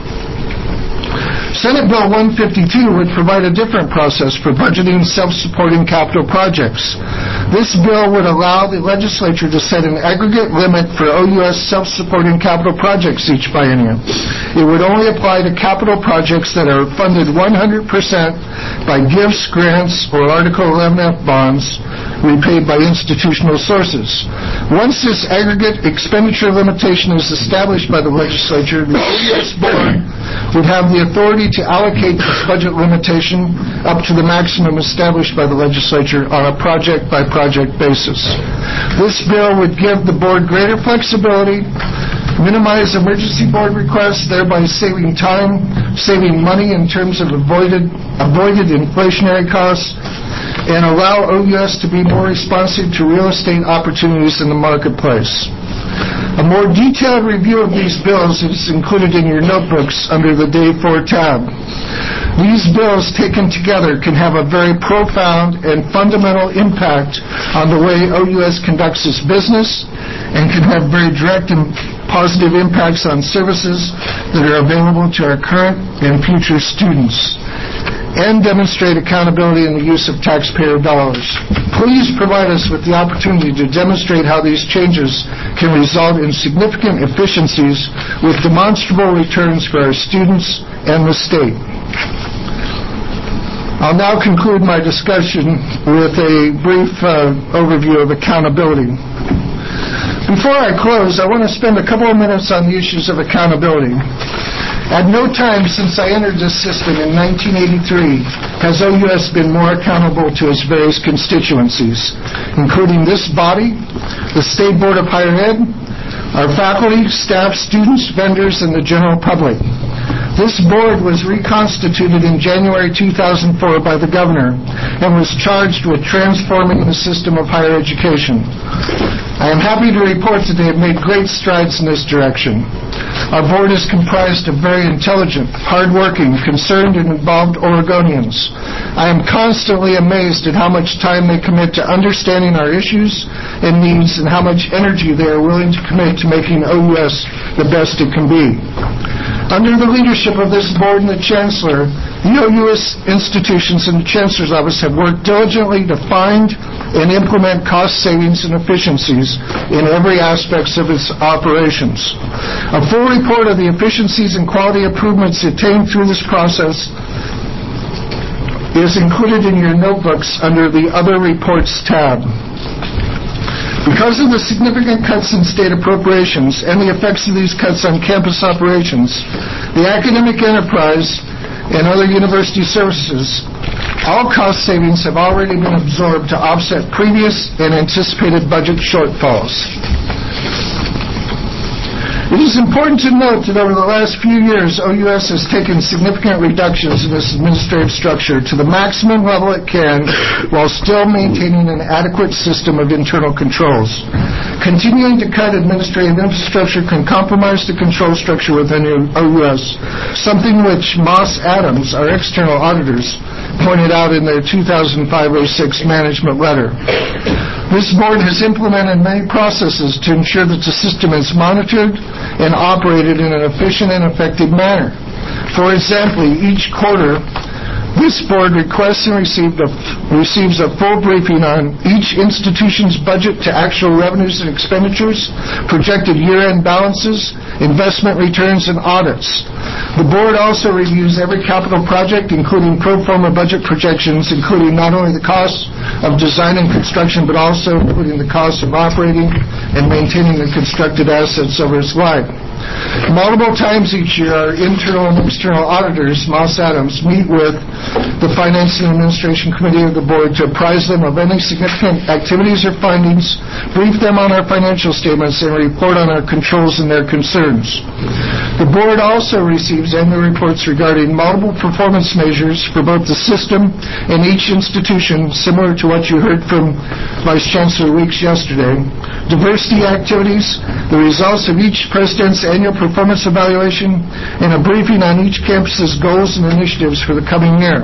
Speaker 3: Senate Bill one fifty-two would provide a different process for budgeting self-supporting capital projects. This bill would allow the legislature to set an aggregate limit for O U S self-supporting capital projects each biennium. It would only apply to capital projects that are funded one hundred percent by gifts, grants, or Article eleven F bonds repaid by institutional sources. Once this aggregate expenditure limitation is established by the legislature, the O U S board would have the authority to allocate this budget limitation up to the maximum established by the legislature on a project-by-project basis. This bill would give the board greater flexibility minimize emergency board requests, thereby saving time, saving money in terms of avoided, avoided inflationary costs, and allow O U S to be more responsive to real estate opportunities in the marketplace. A more detailed review of these bills is included in your notebooks under the Day four tab. These bills taken together can have a very profound and fundamental impact on the way O U S conducts its business and can have very direct and positive impacts on services that are available to our current and future students, and demonstrate accountability in the use of taxpayer dollars. Please provide us with the opportunity to demonstrate how these changes can result in significant efficiencies with demonstrable returns for our students and the state. I'll now conclude my discussion with a brief uh, overview of accountability. Before I close, I want to spend a couple of minutes on the issues of accountability. At no time since I entered this system in nineteen eighty-three has O U S been more accountable to its various constituencies, including this body, the State Board of Higher Ed, our faculty, staff, students, vendors, and the general public. This board was reconstituted in January two thousand four by the governor and was charged with transforming the system of higher education. I am happy to report that they have made great strides in this direction. Our board is comprised of very intelligent, hardworking, concerned, and involved Oregonians. I am constantly amazed at how much time they commit to understanding our issues and needs and how much energy they are willing to commit to making O U S the best it can be. Under the leadership of this board and the Chancellor, the O U S institutions and the Chancellor's Office have worked diligently to find and implement cost savings and efficiencies in every aspect of its operations. A full report of the efficiencies and quality improvements attained through this process is included in your notebooks under the Other Reports tab. Because of the significant cuts in state appropriations and the effects of these cuts on campus operations, the academic enterprise, and other university services, all cost savings have already been absorbed to offset previous and anticipated budget shortfalls. It is important to note that over the last few years, O U S has taken significant reductions in its administrative structure to the maximum level it can while still maintaining an adequate system of internal controls. Continuing to cut administrative infrastructure can compromise the control structure within O U S, something which Moss Adams, our external auditors, pointed out in their two thousand five oh six management letter. This board has implemented many processes to ensure that the system is monitored and operated in an efficient and effective manner. For example, each quarter, this board requests and received a, receives a full briefing on each institution's budget to actual revenues and expenditures, projected year-end balances, investment returns, and audits. The board also reviews every capital project, including pro forma budget projections, including not only the costs of design and construction, but also including the costs of operating and maintaining the constructed assets over its life. Multiple times each year, our internal and external auditors, Moss Adams, meet with the Finance and Administration Committee of the Board to apprise them of any significant activities or findings, brief them on our financial statements, and report on our controls and their concerns. The Board also receives annual reports regarding multiple performance measures for both the system and each institution, similar to what you heard from Vice Chancellor Weeks yesterday, diversity activities, the results of each president's annual performance evaluation, and a briefing on each campus's goals and initiatives for the coming year.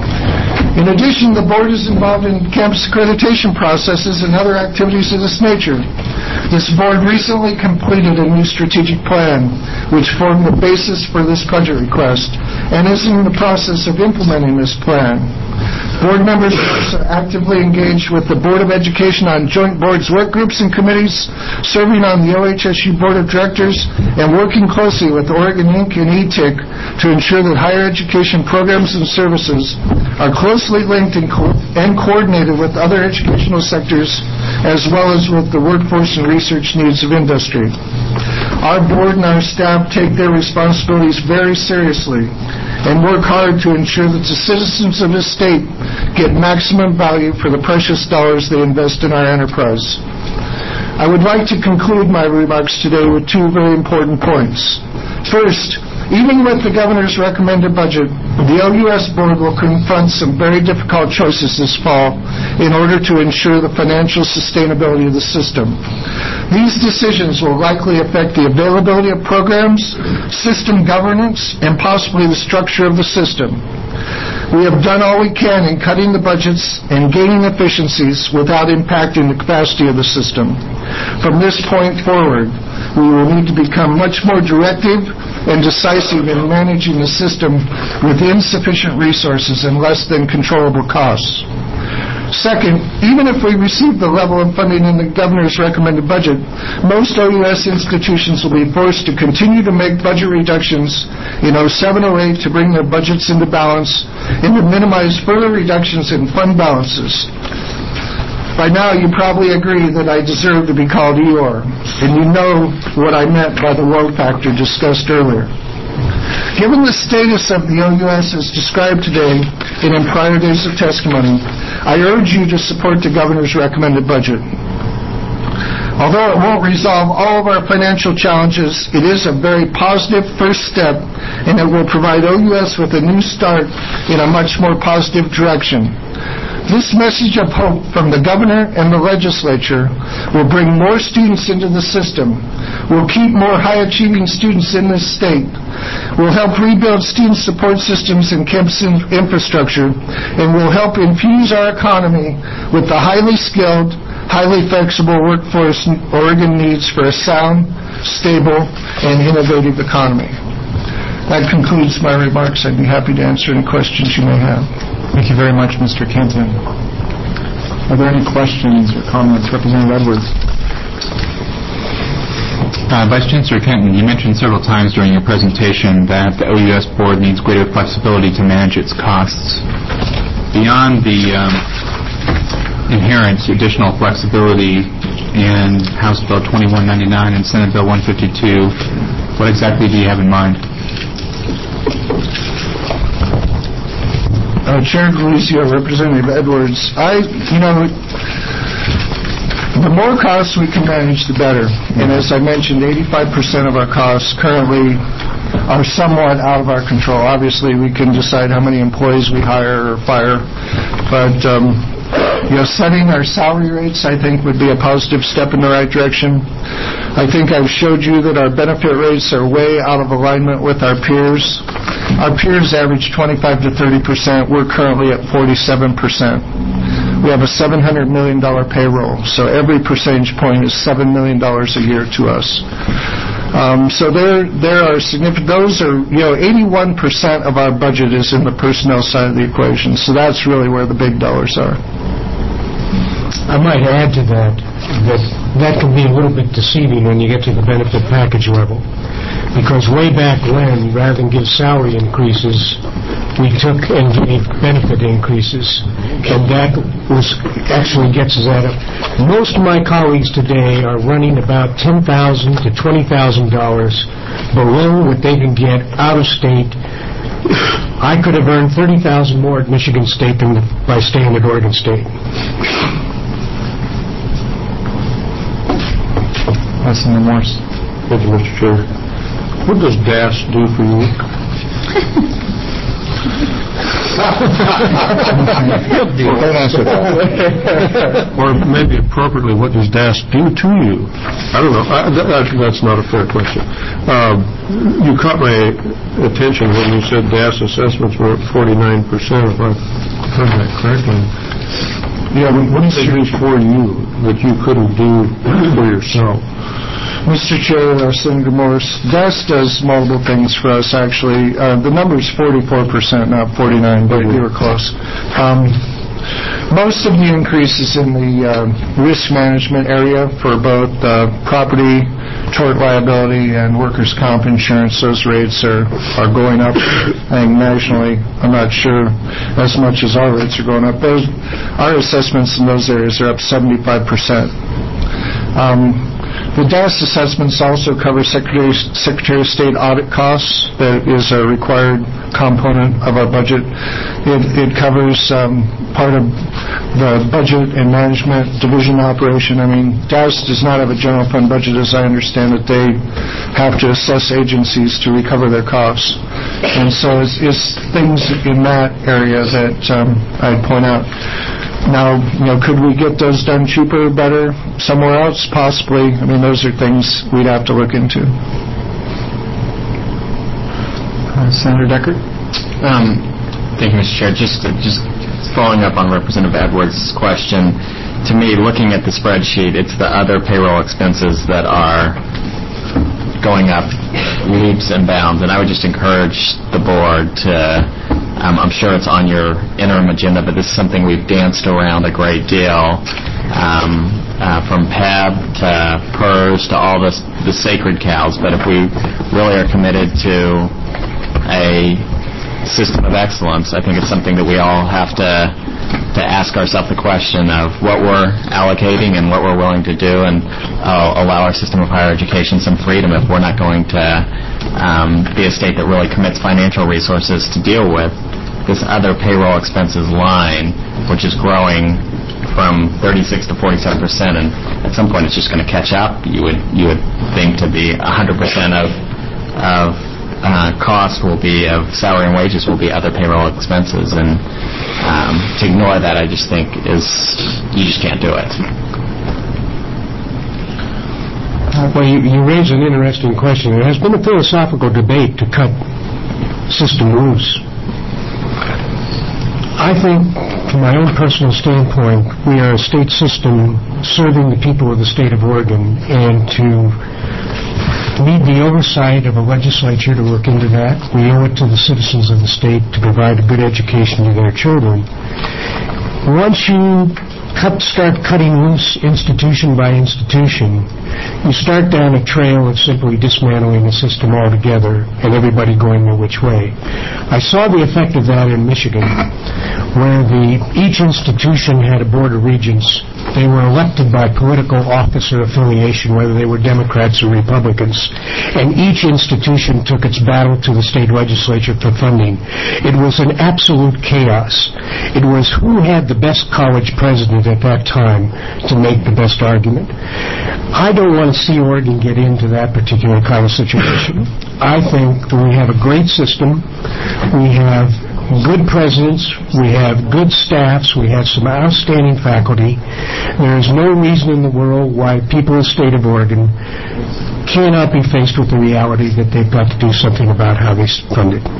Speaker 3: In addition, the board is involved in campus accreditation processes and other activities of this nature. This board recently completed a new strategic plan, which formed the basis for this budget request, and is in the process of implementing this plan. Board members are also actively engaged with the Board of Education on joint boards, work groups, and committees, serving on the O H S U Board of Directors, and working closely with Oregon Incorporated and E T I C to ensure that higher education programs and services are closely linked and, co- and coordinated with other educational sectors, as well as with the workforce and research needs of industry. Our board and our staff take their responsibilities very seriously and work hard to ensure that the citizens of this state get maximum value for the precious dollars they invest in our enterprise. I would like to conclude my remarks today with two very important points. First, even with the governor's recommended budget, the O U S board will confront some very difficult choices this fall in order to ensure the financial sustainability of the system. These decisions will likely affect the availability of programs, system governance, and possibly the structure of the system. We have done all we can in cutting the budgets and gaining efficiencies without impacting the capacity of the system. From this point forward, we will need to become much more directive and decisive in managing the system with insufficient resources and less than controllable costs. Second, even if we receive the level of funding in the governor's recommended budget, most O U S institutions will be forced to continue to make budget reductions in oh seven oh eight to bring their budgets into balance and to minimize further reductions in fund balances. By now, you probably agree that I deserve to be called Eeyore, and you know what I meant by the woe factor discussed earlier. Given the status of the O U S as described today and in prior days of testimony, I urge you to support the governor's recommended budget. Although it won't resolve all of our financial challenges, it is a very positive first step, and it will provide O U S with a new start in a much more positive direction. This message of hope from the governor and the legislature will bring more students into the system, will keep more high-achieving students in this state, will help rebuild student support systems and campus infrastructure, and will help infuse our economy with the highly skilled, highly flexible workforce Oregon needs for a sound, stable, and innovative economy. That concludes my remarks. I'd be happy to answer any questions you may have.
Speaker 1: Thank you very much, Mister Kenton. Are there any questions or comments? Representative Edwards.
Speaker 6: Uh, Vice Chancellor Kenton, you mentioned several times during your presentation that the O U S board needs greater flexibility to manage its costs. Beyond the um, inherent additional flexibility in House Bill twenty-one ninety-nine and Senate Bill one fifty-two, what exactly do you have in mind?
Speaker 3: Uh, Chair Galizio, Representative Edwards, I, you know, the more costs we can manage, the better. And as I mentioned, eighty-five percent of our costs currently are somewhat out of our control. Obviously, we can decide how many employees we hire or fire, but um, you know, setting our salary rates, I think, would be a positive step in the right direction. I think I've showed you that our benefit rates are way out of alignment with our peers. Our peers average twenty-five to thirty percent. We're currently at forty-seven percent. We have a seven hundred million dollars payroll, so every percentage point is seven million dollars a year to us. Um, so there, there are significant. Those are, you know, eighty-one percent of our budget is in the personnel side of the equation. So that's really where the big dollars are.
Speaker 4: I might add to that that that can be a little bit deceiving when you get to the benefit package level. Because way back when, rather than give salary increases, we took and gave benefit increases. And that was actually gets us at it. Most of my colleagues today are running about ten thousand dollars to twenty thousand dollars below what they can get out of state. I could have earned thirty thousand dollars more at Michigan State than by staying at Oregon State.
Speaker 1: Representative Morse.
Speaker 7: Thank you, Mister Chair. What does D A S do for you?
Speaker 1: Don't answer that.
Speaker 7: Or maybe appropriately, what does D A S do to you? I don't know. I, that, that's not a fair question. Um, you caught my attention when you said D A S assessments were at forty-nine percent, if I heard that correctly. Yeah, what does it do for you that you couldn't do for yourself?
Speaker 3: Mister Chair, uh, Senator Morse, D A S does multiple things for us, actually. Uh, the number is forty-four percent, not forty-nine, but you were close. Um, most of the increases in the uh, risk management area for both uh, property, tort liability, and workers' comp insurance, those rates are, are going up. I think nationally, I'm not sure as much as our rates are going up. Those, our assessments in those areas are up seventy-five percent. Um, The D A S assessments also cover Secretary, Secretary of State audit costs. That is a required component of our budget. It, it covers um, part of the budget and management division operation. I mean, D A S does not have a general fund budget, as I understand it. They have to assess agencies to recover their costs. And so it's, it's things in that area that um, I'd point out. Now, you know, could we get those done cheaper, better, somewhere else? Possibly. I mean, those are things we'd have to look into.
Speaker 1: Uh, Senator Deckard?
Speaker 5: Um, thank you, Mister Chair. Just, just following up on Representative Edwards' question, to me, looking at the spreadsheet, it's the other payroll expenses that are going up leaps and bounds, and I would just encourage the board to, um, I'm sure it's on your interim agenda, but this is something we've danced around a great deal, um, uh, from P A B to P E R S to all the, the sacred cows, but if we really are committed to a system of excellence, I think it's something that we all have to to ask ourselves the question of what we're allocating and what we're willing to do, and uh, allow our system of higher education some freedom if we're not going to um, be a state that really commits financial resources to deal with this other payroll expenses line, which is growing from thirty-six to forty-seven percent, and at some point it's just going to catch up. You would you would think to be one hundred percent of of Uh, cost will be of salary and wages will be other payroll expenses, and um, to ignore that, I just think is you just can't do it.
Speaker 4: Well, you, you raise an interesting question. There has been a philosophical debate to cut system loose. I think, from my own personal standpoint, we are a state system serving the people of the state of Oregon, and to need the oversight of a legislature to look into that. We owe it to the citizens of the state to provide a good education to their children. Once you cut, start cutting loose institution by institution, you start down a trail of simply dismantling the system altogether and everybody going their which way. I saw the effect of that in Michigan, where the, each institution had a board of regents. They were elected by political officer affiliation, whether they were Democrats or Republicans, and each institution took its battle to the state legislature for funding. It was an absolute chaos. It was who had the best college president at that time to make the best argument. I don't want to see Oregon get into that particular kind of situation. I think we have a great system. We have good presidents, we have good staffs, we have some outstanding faculty. There is no reason in the world why people in the state of Oregon cannot be faced with the reality that they've got to do something about how they fund it.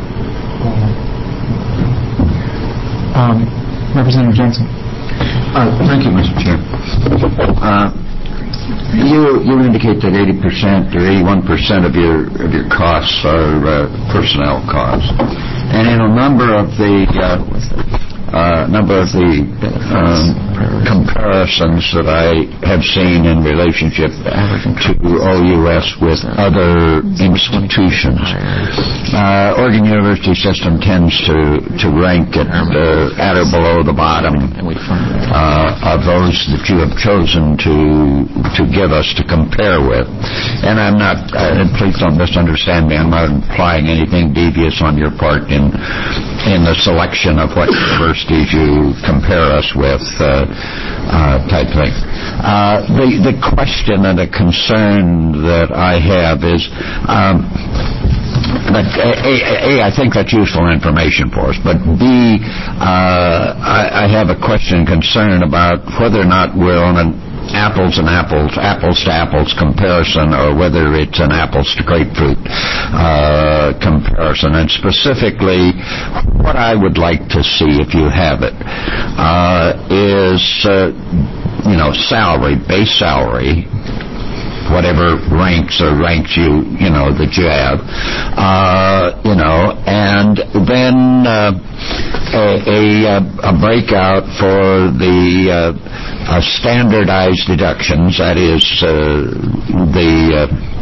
Speaker 1: Um, Representative Jensen.
Speaker 8: Uh, thank you, Mister Chair. Uh, You you indicate that eighty percent or eighty-one percent of your of your costs are uh, personnel costs, and in a number of the uh, uh, number of the um, comparisons that I have seen in relationship to O U S with other institutions, uh, Oregon University system tends to to rank at uh, at or below the bottom uh, of those that you have chosen to to give us to compare with. And I'm not, uh, please don't misunderstand me, I'm not implying anything devious on your part in in the selection of what universities you compare us with, uh, uh, type thing. Uh, the, the question and the concern that I have is, um, But A, A, I think that's useful information for us. But B, uh, I, I have a question and concern about whether or not we're on an apples and apples, apples to apples comparison, or whether it's an apples to grapefruit uh, comparison. And specifically, what I would like to see, if you have it, uh, is, uh, you know, salary, base salary, whatever ranks or ranks you, you know, that you have, uh, you know, and then uh, a, a, a breakout for the uh, uh, standardized deductions, that is, uh, the uh,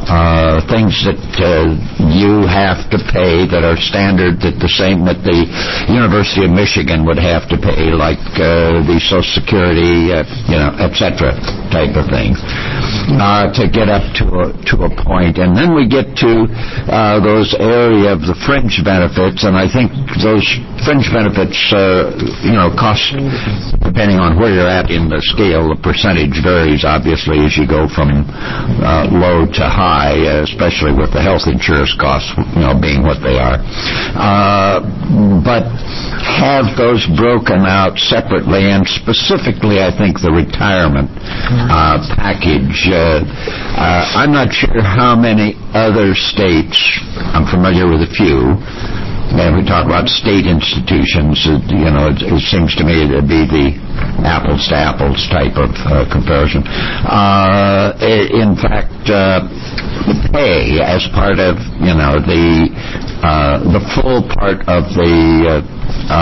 Speaker 8: uh, things that uh, you have to pay that are standard, that the same that the University of Michigan would have to pay, like uh, the Social Security, uh, you know, et cetera, type of thing, uh, to get up to a, to a point. And then we get to uh, those area of the fringe benefits, and I think those fringe benefits, uh, you know, cost, depending on where you're at in the scale, the percentage varies, obviously, as you go from uh, low to high, especially with the health insurance costs, you know, being what they are. Uh, but have those broken out separately, and specifically, I think, the retirement uh, package. Uh, uh, I'm not sure how many other states, I'm familiar with a few, and we talk about state institutions, it, you know, it, it seems to me to be the apples to apples type of uh, comparison. Uh, in fact, uh, pay as part of, you know, the uh, the full part of the uh,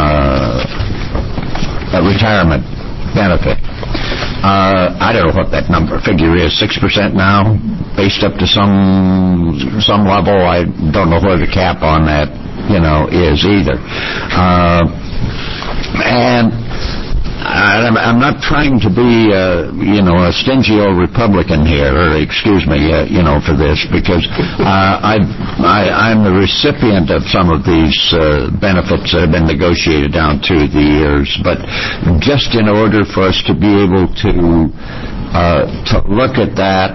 Speaker 8: uh, retirement benefit. Uh, I don't know what that number figure is, six percent now, based up to some some level. I don't know where the cap on that, you know, is either. Uh, and I'm, I'm not trying to be, uh, you know, a stingy old Republican here, or excuse me, uh, you know, for this, because uh, I, I, I'm the recipient of some of these uh, benefits that have been negotiated down through the years. But just in order for us to be able to uh, to look at that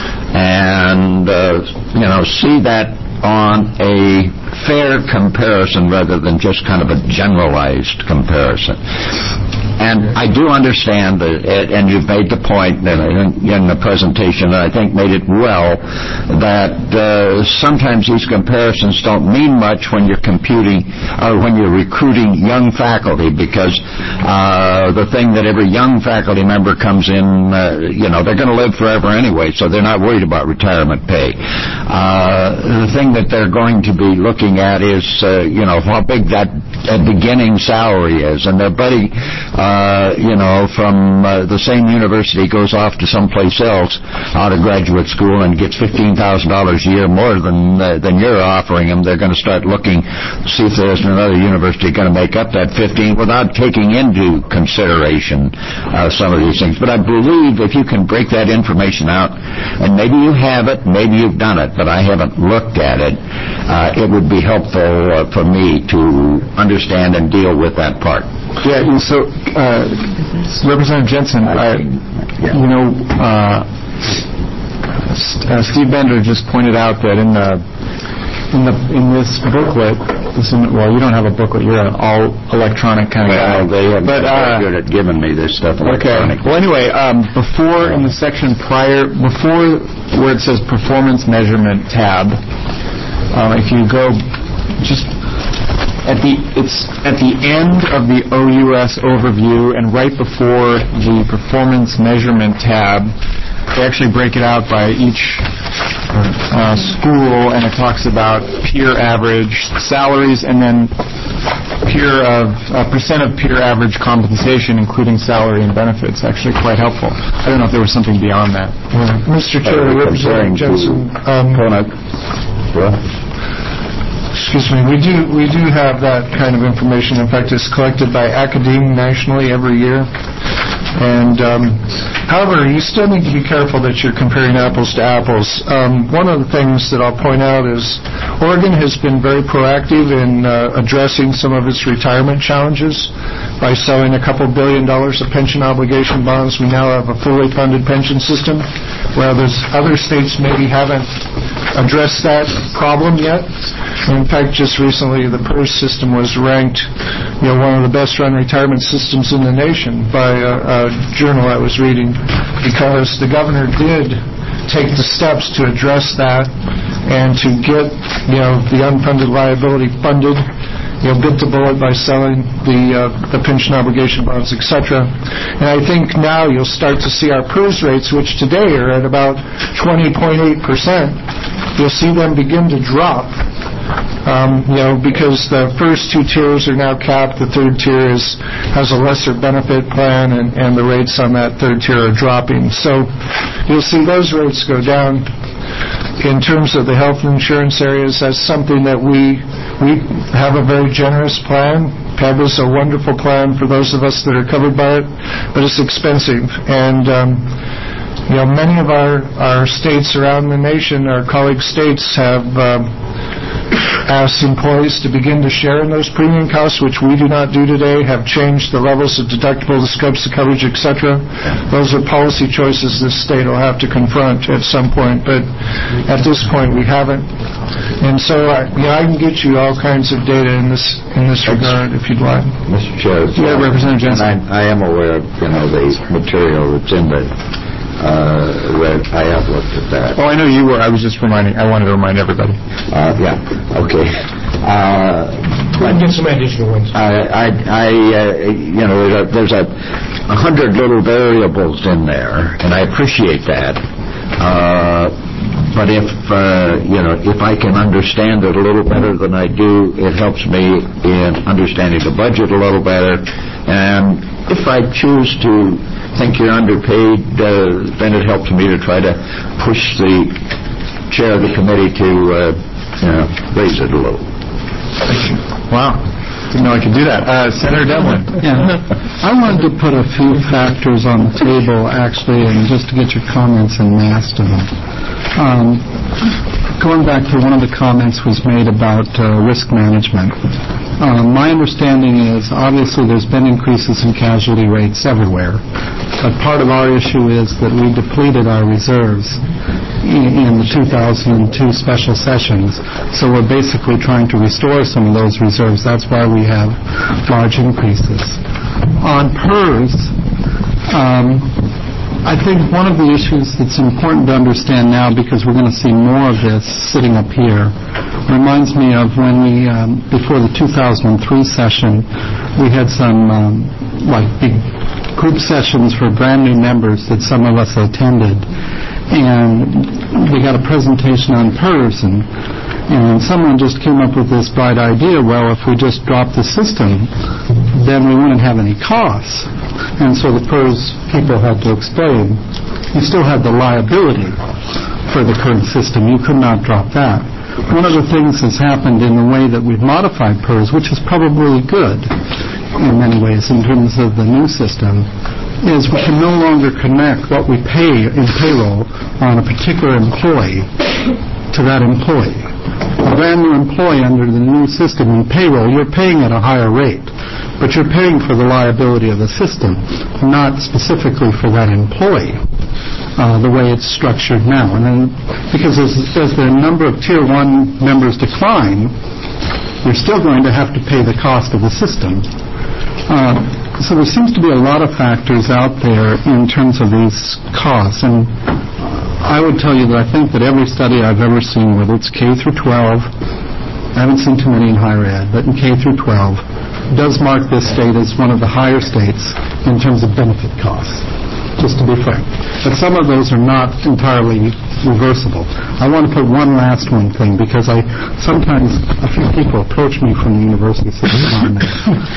Speaker 8: and uh, you know, see that on a fair comparison rather than just kind of a generalized comparison. And I do understand, that, and you've made the point in the presentation, and I think made it well, that uh, sometimes these comparisons don't mean much when you're computing or when you're recruiting young faculty, because uh, the thing that every young faculty member comes in, uh, you know, they're going to live forever anyway, so they're not worried about retirement pay. Uh, the thing that they're going to be looking at is, uh, you know, how big that, that beginning salary is, and their buddy, Uh, you know, from uh, the same university goes off to someplace else out of graduate school and gets fifteen thousand dollars a year more than uh, than you're offering them. They're going to start looking, see if there's another university going to make up that fifteen without taking into consideration uh, some of these things. But I believe if you can break that information out, and maybe you have it, maybe you've done it, but I haven't looked at it, uh, it would be helpful uh, for me to understand and deal with that part.
Speaker 1: Yeah, so uh, Representative Jensen, I, you know, uh, uh, Steve Bender just pointed out that in the in the in this booklet, this in, well, you don't have a booklet; you're an all electronic kind of
Speaker 8: well,
Speaker 1: guy.
Speaker 8: They have
Speaker 1: but
Speaker 8: uh,
Speaker 1: uh,
Speaker 8: good at giving me this stuff
Speaker 1: okay.
Speaker 8: electronic.
Speaker 1: Well, anyway, um, before in the section prior, before where it says Performance Measurement tab, um, if you go just. At the it's at the end of the O U S overview and right before the performance measurement tab, they actually break it out by each uh, school, and it talks about peer average salaries and then peer of uh, percent of peer average compensation, including salary and benefits. Actually, quite helpful. I don't know if there was something beyond that.
Speaker 3: Yeah. Mister Chair, Representative Jensen. Um, Excuse me. We do we do have that kind of information. In fact, it's collected by Academe nationally every year. And um, however, you still need to be careful that you're comparing apples to apples. Um, one of the things that I'll point out is Oregon has been very proactive in uh, addressing some of its retirement challenges by selling a couple billion dollars of pension obligation bonds. We now have a fully funded pension system, whereas other states maybe haven't addressed that problem yet. In fact, just recently, the P E R S system was ranked, you know, one of the best-run retirement systems in the nation by a, a journal I was reading, because the governor did take the steps to address that and to get, you know, the unfunded liability funded, you know, bit the bullet by selling the uh, the pension obligation bonds, et cetera. And I think now you'll start to see our P E R S rates, which today are at about twenty point eight percent, you'll see them begin to drop. Um, you know, because the first two tiers are now capped, the third tier is, has a lesser benefit plan, and, and the rates on that third tier are dropping. So you'll see those rates go down. in terms of the health insurance areas, that's something that we we have a very generous plan. P E B is a wonderful plan for those of us that are covered by it, but it's expensive. And um, you know, many of our, our states around the nation, our colleague states, have um, asked employees to begin to share in those premium costs, which we do not do today, have changed the levels of deductible, the scopes of coverage, et cetera. Those are policy choices this state will have to confront at some point, but at this point we haven't. And so I, you know, I can get you all kinds of data in this in this regard if you'd like.
Speaker 8: Mister Chair,
Speaker 1: Yeah, Representative Jensen.
Speaker 8: and I, I am aware of, you know, the material that's in the Uh, that I have looked at that.
Speaker 1: Oh, I know you were. I was just reminding. I wanted to remind everybody.
Speaker 8: Uh, yeah. Okay. Uh,
Speaker 4: I'll get some additional ones.
Speaker 8: I, I, I uh, you know, there's a, there's a, a hundred little variables in there, and I appreciate that. Uh, but if uh, you know, if I can understand it a little better than I do, it helps me in understanding the budget a little better. And if I choose to think you're underpaid, uh, then it helps me to try to push the chair of the committee to uh, you know, raise it a little.
Speaker 1: Wow. Didn't know I could do that. Uh, Senator Devlin.
Speaker 2: Yeah. I wanted to put a few factors on the table, actually, and just to get your comments en masse to them. Um, going back to one of the comments was made about uh, risk management. Um, my understanding is, obviously, there's been increases in casualty rates everywhere, but part of our issue is that we depleted our reserves in, in the two thousand two special sessions, so we're basically trying to restore some of those reserves. That's why we have large increases. On P E R S, um, I think one of the issues that's important to understand now, because we're going to see more of this sitting up here, reminds me of when we, um, before the two thousand three session, we had some um, like big group sessions for brand new members that some of us attended, and we got a presentation on P E R S, and, and someone just came up with this bright idea, well, if we just drop the system, then we wouldn't have any costs. And so the P E R S people had to explain, you still have the liability for the current system. You could not drop that. One of the things that's happened in the way that we've modified P E R S, which is probably good in many ways in terms of the new system, is we can no longer connect what we pay in payroll on a particular employee to that employee. A brand new employee under the new system in payroll, you're paying at a higher rate, but you're paying for the liability of the system, not specifically for that employee, uh, the way it's structured now. And then, because as, as the number of Tier one members decline, you're still going to have to pay the cost of the system. Uh, so there seems to be a lot of factors out there in terms of these costs, and I would tell you that I think that every study I've ever seen, whether it's K through twelve, I haven't seen too many in higher ed, but in K through twelve, does mark this state as one of the higher states in terms of benefit costs, just to be frank. But some of those are not entirely reversible. I want to put one last one thing, because I sometimes a few people approach me from the university system on this.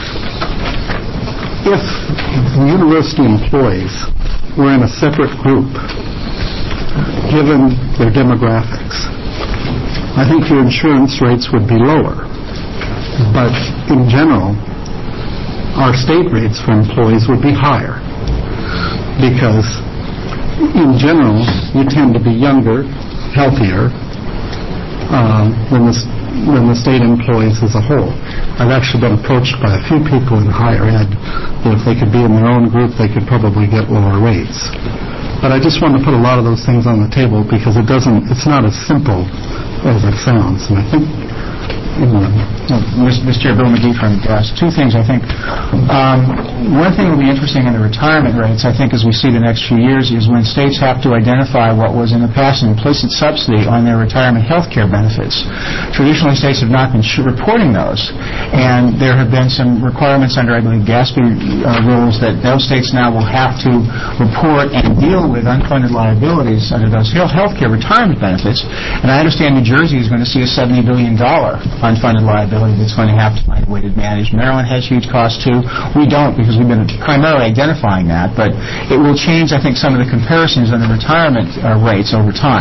Speaker 2: If the university employees were in a separate group, given their demographics, I think your insurance rates would be lower. But in general, our state rates for employees would be higher, because in general, you tend to be younger, healthier, uh, than the than the state employees as a whole. I've actually been approached by a few people in higher ed that if they could be in their own group, they could probably get lower rates. But I just want to put a lot of those things on the table, because it doesn't, it's not as simple as it sounds. And I think, you know,
Speaker 9: Mister Chair, Bill McGee from G A S. Two things, I think. Um, one thing that will be interesting in the retirement rates, I think, as we see the next few years, is when states have to identify what was in the past an implicit subsidy on their retirement health care benefits. Traditionally, states have not been sh- reporting those, and there have been some requirements under, I believe, GASB uh, rules that those states now will have to report and deal with unfunded liabilities under those health care retirement benefits. And I understand New Jersey is going to see a seventy billion dollars unfunded liability that's going to have to find a way to manage. Maryland has huge costs too. We don't, because we've been primarily identifying that, but it will change, I think, some of the comparisons on the retirement uh, rates over time.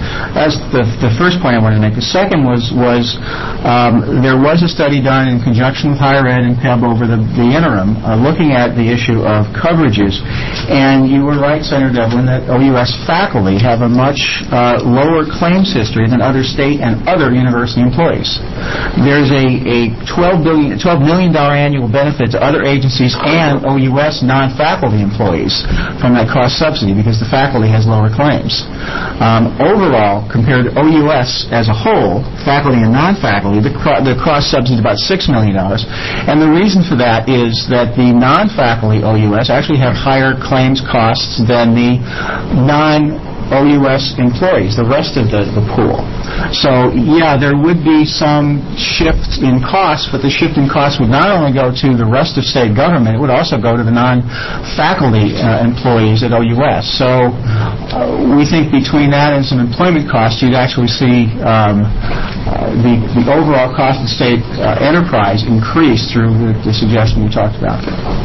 Speaker 9: That's the, the first point I wanted to make. The second was, was um, there was a study done in conjunction with Higher Ed and P E B over the, the interim uh, looking at the issue of coverages. And you were right, Senator Devlin, that O U S faculty have a much uh, lower claims history than other state and other university employees. There's a, a twelve million dollars annual benefit to other agencies and O U S non-faculty employees from that cost subsidy because the faculty has lower claims. Um, overall, compared to O U S as a whole, faculty and non-faculty, the, the cost subsidy is about six million dollars. And the reason for that is that the non-faculty O U S actually have higher claims costs than the non-O U S employees, the rest of the, the pool. So, yeah, there would be some shift in costs, but the shift in costs would not only go to the rest of state government, it would also go to the non-faculty uh, employees at O U S. So uh, we think between that and some employment costs, you'd actually see um, uh, the, the overall cost of state uh, enterprise increase through the, the suggestion you talked about.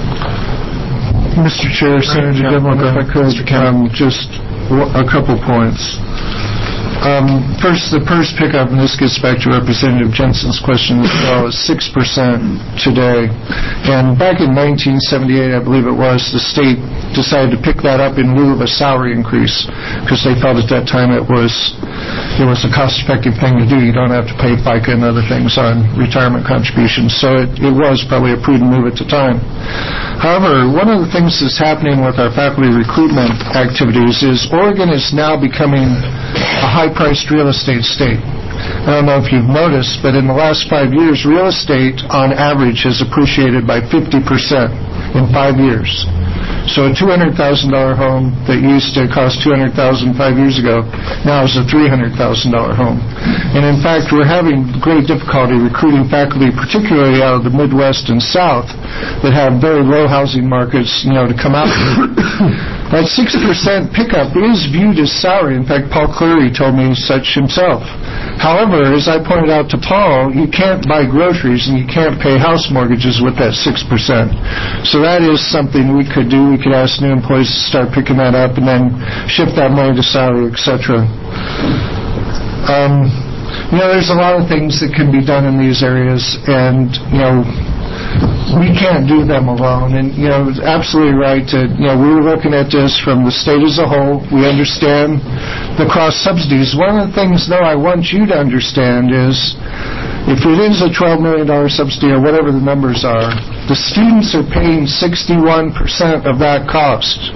Speaker 3: Mister Chair, Senator Devlin, if I could, um, just a couple points. Um, first, the PERS pickup, and this gets back to Representative Jensen's question as well, is six percent today. And back in nineteen seventy-eight, I believe it was, the state decided to pick that up in lieu of a salary increase because they felt at that time it was it was a cost-effective thing to do. You don't have to pay FICA and other things on retirement contributions. So it, it was probably a prudent move at the time. However, one of the things that's happening with our faculty recruitment activities is Oregon is now becoming a high-priced real estate state. I don't know if you've noticed, but in the last five years, real estate, on average, has appreciated by fifty percent in five years. So a two hundred thousand dollars home that used to cost two hundred thousand dollars five years ago now is a three hundred thousand dollars home. And in fact, we're having great difficulty recruiting faculty, particularly out of the Midwest and South, that have very low housing markets, you know, to come out here. That six percent pickup is viewed as salary. In fact, Paul Cleary told me such himself. However, as I pointed out to Paul, you can't buy groceries and you can't pay house mortgages with that six percent. So that is something we could do. We could ask new employees to start picking that up and then shift that money to salary, et cetera. Um, you know, there's a lot of things that can be done in these areas, and, you know, we can't do them alone. And, you know, absolutely right to, you know, we were looking at this from the state as a whole. We understand the cross subsidies. One of the things, though, I want you to understand is if it is a twelve million dollars subsidy or whatever the numbers are, the students are paying sixty-one percent of that cost.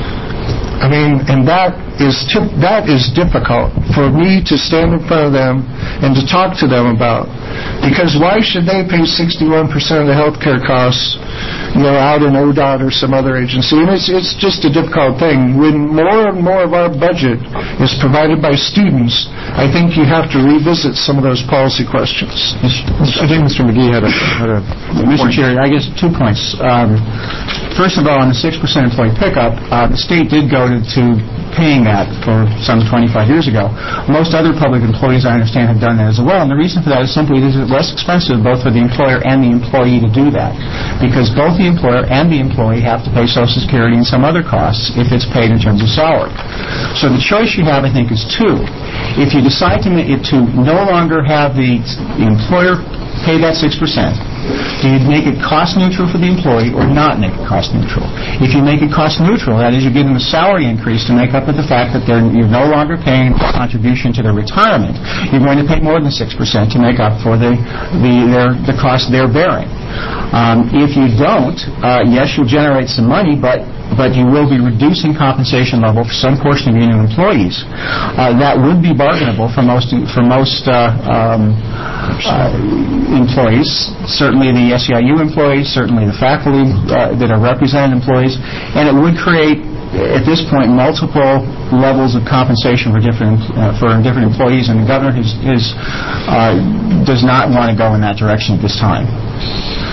Speaker 3: I mean, and that is tip, that is difficult for me to stand in front of them and to talk to them about. Because why should they pay sixty-one percent of the health care costs, you know, out in O D O T or some other agency? And it's, it's just a difficult thing. When more and more of our budget is provided by students, I think you have to revisit some of those policy questions.
Speaker 1: I think Mister McGee had a, had a
Speaker 9: Mister Chair, I guess two points. Um, first of all, on the six percent employee pickup, uh, the state did go to, to paying that for some twenty-five years ago. Most other public employees, I understand, have done that as well. And the reason for that is simply it is less expensive both for the employer and the employee to do that, because both the employer and the employee have to pay Social Security and some other costs if it's paid in terms of salary. So the choice you have, I think, is two. If you decide to, to no longer have the, the employer pay that six percent, do you make it cost neutral for the employee or not make it cost neutral? If you make it cost neutral, that is, you give them a salary increase to make up for the fact that they're, you're no longer paying a contribution to their retirement. You're going to pay more than six percent to make up for the the their, the cost they're bearing. Um, if you don't, uh, yes, you'll generate some money, but but you will be reducing compensation level for some portion of your new employees. Uh, that would be bargainable for most for most uh, um, uh, employees. Certainly the S E I U employees, certainly the faculty uh, that are represented employees, and it would create, at this point, multiple levels of compensation for different uh, for different employees, and the governor is, is, uh, does not want to go in that direction at this time.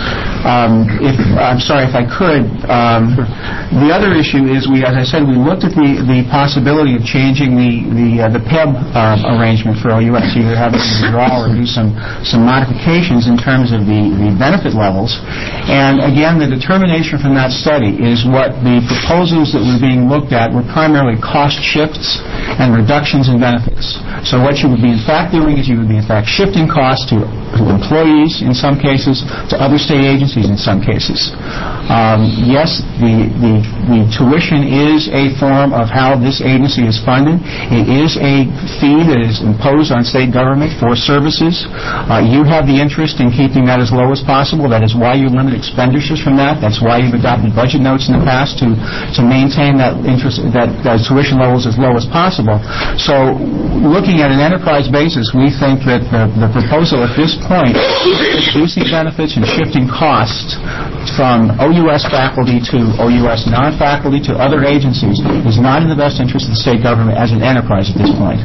Speaker 9: Um, if I'm sorry, if I could, um, the other issue is we, as I said, we looked at the, the possibility of changing the the, uh, the P E B uh, arrangement for O U S, either having to withdraw or do some some modifications in terms of the, the benefit levels. And again, the determination from that study is what the proposals that were being looked at were primarily cost shifts and reductions in benefits. So what you would be in fact doing is you would be in fact shifting costs to, to employees in some cases, to other state agencies in some cases. Um, yes, the, the, the tuition is a form of how this agency is funded. It is a fee that is imposed on state government for services. Uh, you have the interest in keeping that as low as possible. That is why you limit expenditures from that. That's why you've adopted budget notes in the past to, to maintain that interest, that, that tuition levels as low as possible. So looking at an enterprise basis, we think that the, the proposal at this point, reducing benefits and shifting costs from O U S faculty to O U S non-faculty to other agencies is not in the best interest of the state government as an enterprise at this point.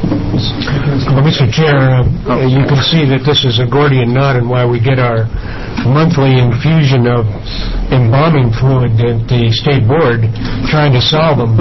Speaker 4: Well, Mister Chair, uh, you can see that this is a Gordian knot and why we get our monthly infusion of embalming fluid at the state board trying to solve them.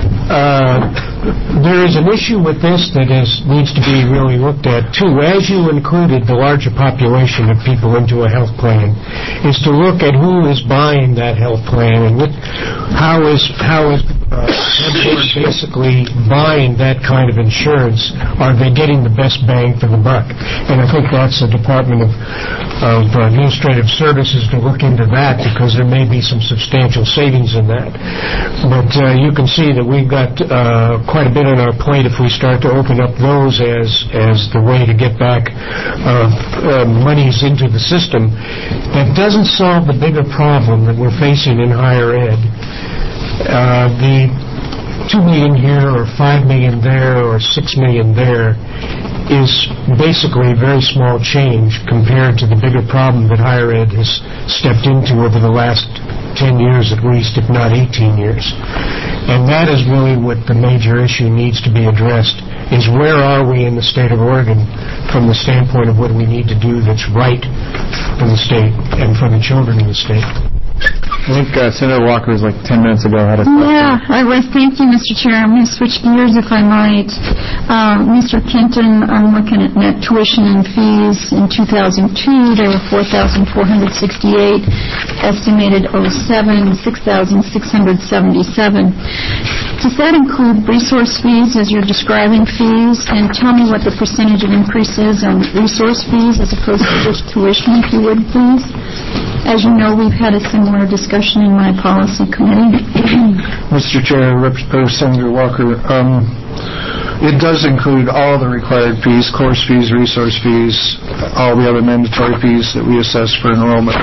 Speaker 4: Uh, there is an issue with this that is, needs to be really looked at, too. As you included the larger population of people into a health plan, is to look at who is buying that health plan and what, how is, how is uh, basically buying that kind of insurance. Are they getting the best bang for the buck? And I think that's the Department of, of Administrative Services to look into that, because there may be some substantial savings in that. But uh, you can see that we've got uh, quite a bit on our plate if we start to open up those as as the way to get back uh, uh, monies into the system. That doesn't solve the bigger problem that we're facing in higher ed. Uh, the two million here or five million there or six million there is basically a very small change compared to the bigger problem that higher ed has stepped into over the last ten years at least, if not eighteen years. And that is really what the major issue needs to be addressed, is where are we in the state of Oregon from the standpoint of what we need to do that's right for the state and for the children in the state.
Speaker 1: I think uh, Senator Walker was like ten minutes ago had a question.
Speaker 10: Yeah, I was. Thank you, Mister Chair. I'm going to switch gears if I might. Uh, Mister Kenton, I'm looking at net tuition and fees. In two thousand two, there were four thousand four hundred sixty-eight. Estimated oh seven, six thousand six hundred seventy-seven. Does that include resource fees as you're describing fees? And tell me what the percentage of increase is on resource fees as opposed to just tuition, if you would, please. As you know, we've had a similar discussion in my policy committee.
Speaker 3: Mister Chair, Representative Senator Walker, um, it does include all the required fees, course fees, resource fees, all the other mandatory fees that we assess for enrollment.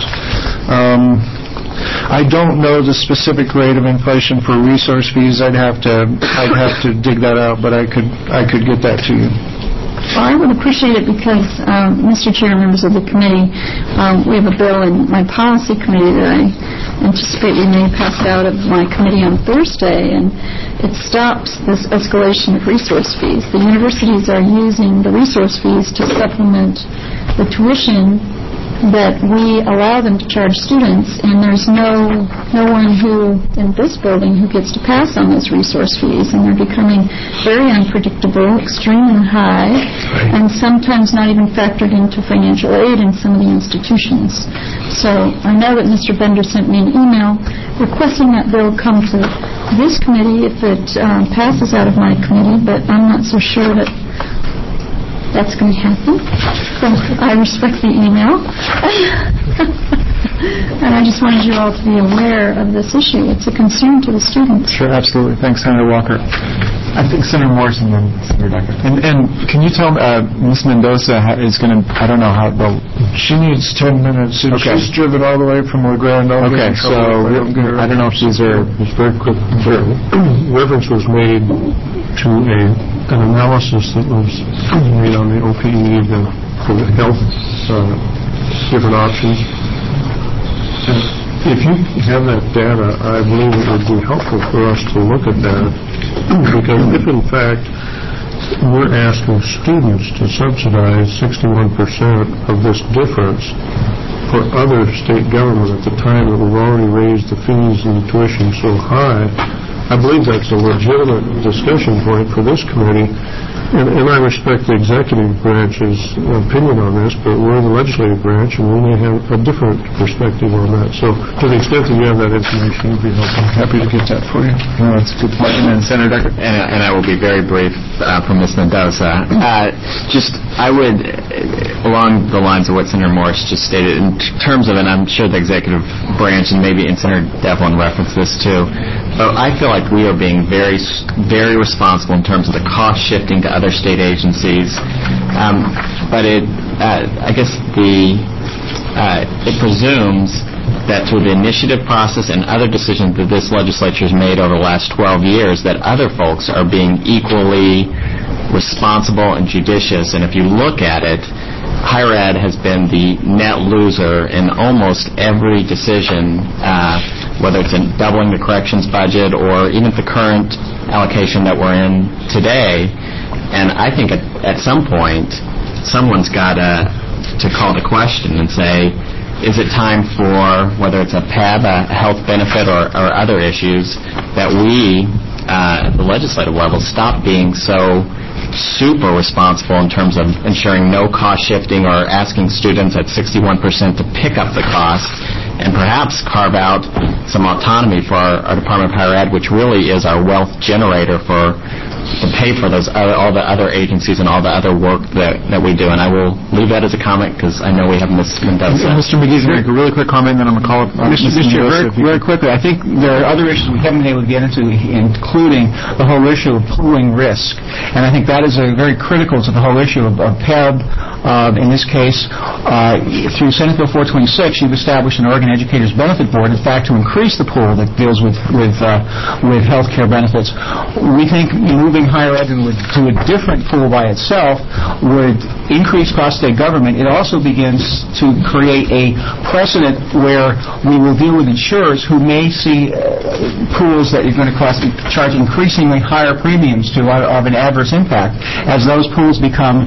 Speaker 3: Um, I don't know the specific rate of inflation for resource fees. I'd have to I'd have to dig that out, but I could I could get that to you.
Speaker 10: Well, I would appreciate it because, um, Mister Chair, members of the committee, um, we have a bill in my policy committee that I anticipate we may pass out of my committee on Thursday, and it stops this escalation of resource fees. The universities are using the resource fees to supplement the tuition that we allow them to charge students, and there's no no one who in this building who gets to pass on those resource fees, and they're becoming very unpredictable, extremely high, and sometimes not even factored into financial aid in some of the institutions. So I know that Mister Bender sent me an email requesting that bill come to this committee if it um, passes out of my committee, but I'm not so sure that that's going to happen. So I respect the email. And I just wanted you all to be aware of this issue. It's a concern to the students.
Speaker 1: Sure, absolutely. Thanks, Senator Walker. I think Senator Morrison and Senator Decker. And, and can you tell uh, Miz Mendoza is going to, I don't know how, well,
Speaker 3: she needs ten minutes. And
Speaker 1: okay.
Speaker 3: She's driven all the way from La Grande.
Speaker 1: Okay, so I don't, I don't know if these are...
Speaker 7: It's very quick. Reference was made to a an analysis that was made on the O P E, the, for the health, uh, different options. And if you have that data, I believe it would be helpful for us to look at that, because if in fact we're asking students to subsidize sixty-one percent of this difference, for other state government at the time that we've already raised the fees and the tuition so high. I believe that's a legitimate discussion point for this committee, and, and I respect the executive branch's opinion on this, but we're the legislative branch, and we may have a different perspective on that. So to the extent that you have that information, it would be helpful.
Speaker 1: Happy to get that for you. No, that's a good point. And then Senator Decker?
Speaker 5: And, and I will be very brief uh, from Miz Mendoza. Uh, just, I would, uh, along the lines of what Senator Morris just stated, in t- terms of, and I'm sure the executive branch, and maybe and Senator Devlin referenced this too, but I feel like we are being very, very responsible in terms of the cost shifting to other state agencies. Um, but it, uh, I guess the, uh, it presumes that through the initiative process and other decisions that this legislature has made over the last twelve years, that other folks are being equally responsible and judicious. And if you look at it, higher ed has been the net loser in almost every decision, uh, whether it's in doubling the corrections budget or even the current allocation that we're in today. And I think at, at some point, someone's got to to call the question and say, is it time for, whether it's a P A B, a health benefit, or, or other issues, that we, uh, at the legislative level, stop being so super responsible in terms of ensuring no cost shifting or asking students at sixty-one percent to pick up the cost, and perhaps carve out some autonomy for our, our Department of Higher Ed, which really is our wealth generator for to pay for those other, all the other agencies and all the other work that, that we do. And I will leave that as a comment because I know we have Miz Mendoza.
Speaker 1: Mister McGee's going to make a really quick comment, then I'm going to call up uh,
Speaker 9: Mister
Speaker 1: Mister
Speaker 9: Chair,
Speaker 1: Mendoza.
Speaker 9: very, very quickly, I think there are other issues we haven't been able to get into, including the whole issue of pooling risk. And I think that is a very critical to the whole issue of, of P A B. Uh, in this case, uh, through Senate Bill four twenty-six, you've established an Oregon Educators Benefit Board, in fact, to increase the pool that deals with with uh, with health care benefits. We think moving higher ed to a, to a different pool by itself would increase cost state government. It also begins to create a precedent where we will deal with insurers who may see uh, pools that are going to cost charge increasingly higher premiums to uh, of an adverse impact as those pools become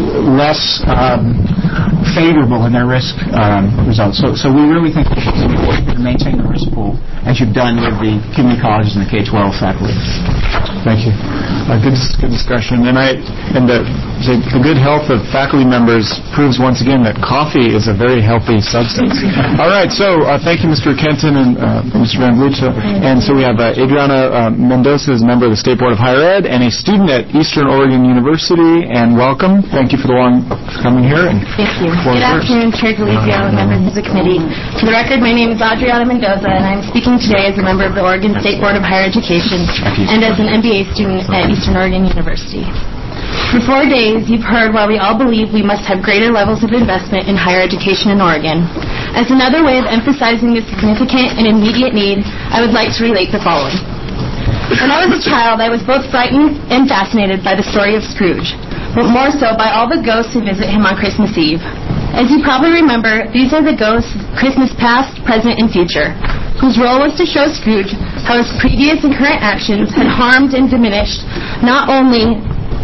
Speaker 9: less um, favorable in their risk um, results. So, so we really think it's important to maintain the risk pool, as you've done with the community colleges and the K twelve faculty.
Speaker 1: Thank you. Uh, good, good discussion. And I and the, the, the good health of faculty members proves once again that coffee is a very healthy substance. All right. So uh, thank you, Mister Kenton and uh, Mister Van Vliet. And so we have uh, Adriana uh, Mendoza, is a member of the State Board of Higher Ed and a student at Eastern Oregon University. And welcome. Thank you for the long for coming here. And
Speaker 11: thank you. Good afternoon, Chair Delizio and members of the committee. For the record, my name is Adriana Mendoza, and I'm speaking today as a member of the Oregon State Board of Higher Education and as an M B A student at Eastern Oregon University. For four days, you've heard why we all believe we must have greater levels of investment in higher education in Oregon. As another way of emphasizing this significant and immediate need, I would like to relate the following. When I was a child, I was both frightened and fascinated by the story of Scrooge, but more so by all the ghosts who visit him on Christmas Eve. As you probably remember, these are the ghosts of Christmas past, present, and future, whose role was to show Scrooge how his previous and current actions had harmed and diminished not only,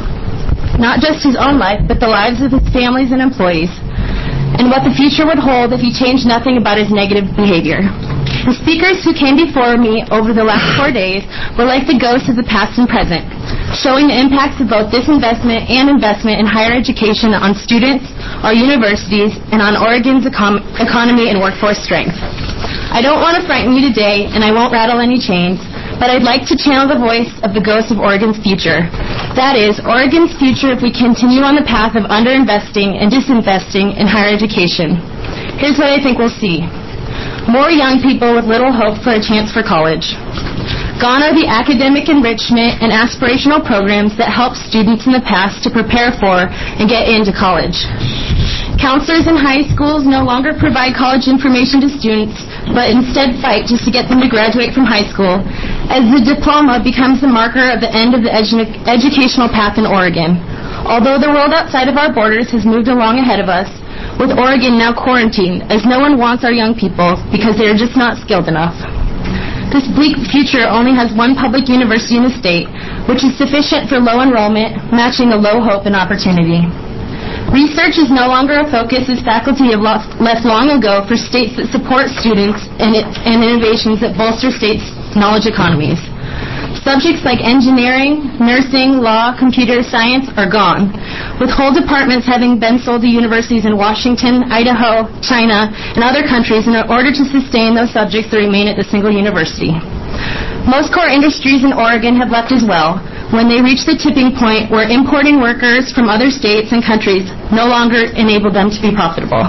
Speaker 11: not just his own life, but the lives of his families and employees, and what the future would hold if he changed nothing about his negative behavior. The speakers who came before me over the last four days were like the ghosts of the past and present, showing the impacts of both disinvestment and investment in higher education on students, our universities, and on Oregon's econ- economy and workforce strength. I don't want to frighten you today, and I won't rattle any chains, but I'd like to channel the voice of the ghosts of Oregon's future. That is, Oregon's future if we continue on the path of underinvesting and disinvesting in higher education. Here's what I think we'll see. More young people with little hope for a chance for college. Gone are the academic enrichment and aspirational programs that helped students in the past to prepare for and get into college. Counselors in high schools no longer provide college information to students, but instead fight just to get them to graduate from high school, as the diploma becomes the marker of the end of the edu- educational path in Oregon. Although the world outside of our borders has moved along ahead of us, with Oregon now quarantined, as no one wants our young people because they are just not skilled enough. This bleak future only has one public university in the state, which is sufficient for low enrollment, matching a low hope and opportunity. Research is no longer a focus as faculty have lost, left long ago for states that support students and, and innovations that bolster states' knowledge economies. Subjects like engineering, nursing, law, computer science are gone, with whole departments having been sold to universities in Washington, Idaho, China, and other countries in order to sustain those subjects that remain at the single university. Most core industries in Oregon have left as well, when they reach the tipping point where importing workers from other states and countries no longer enable them to be profitable.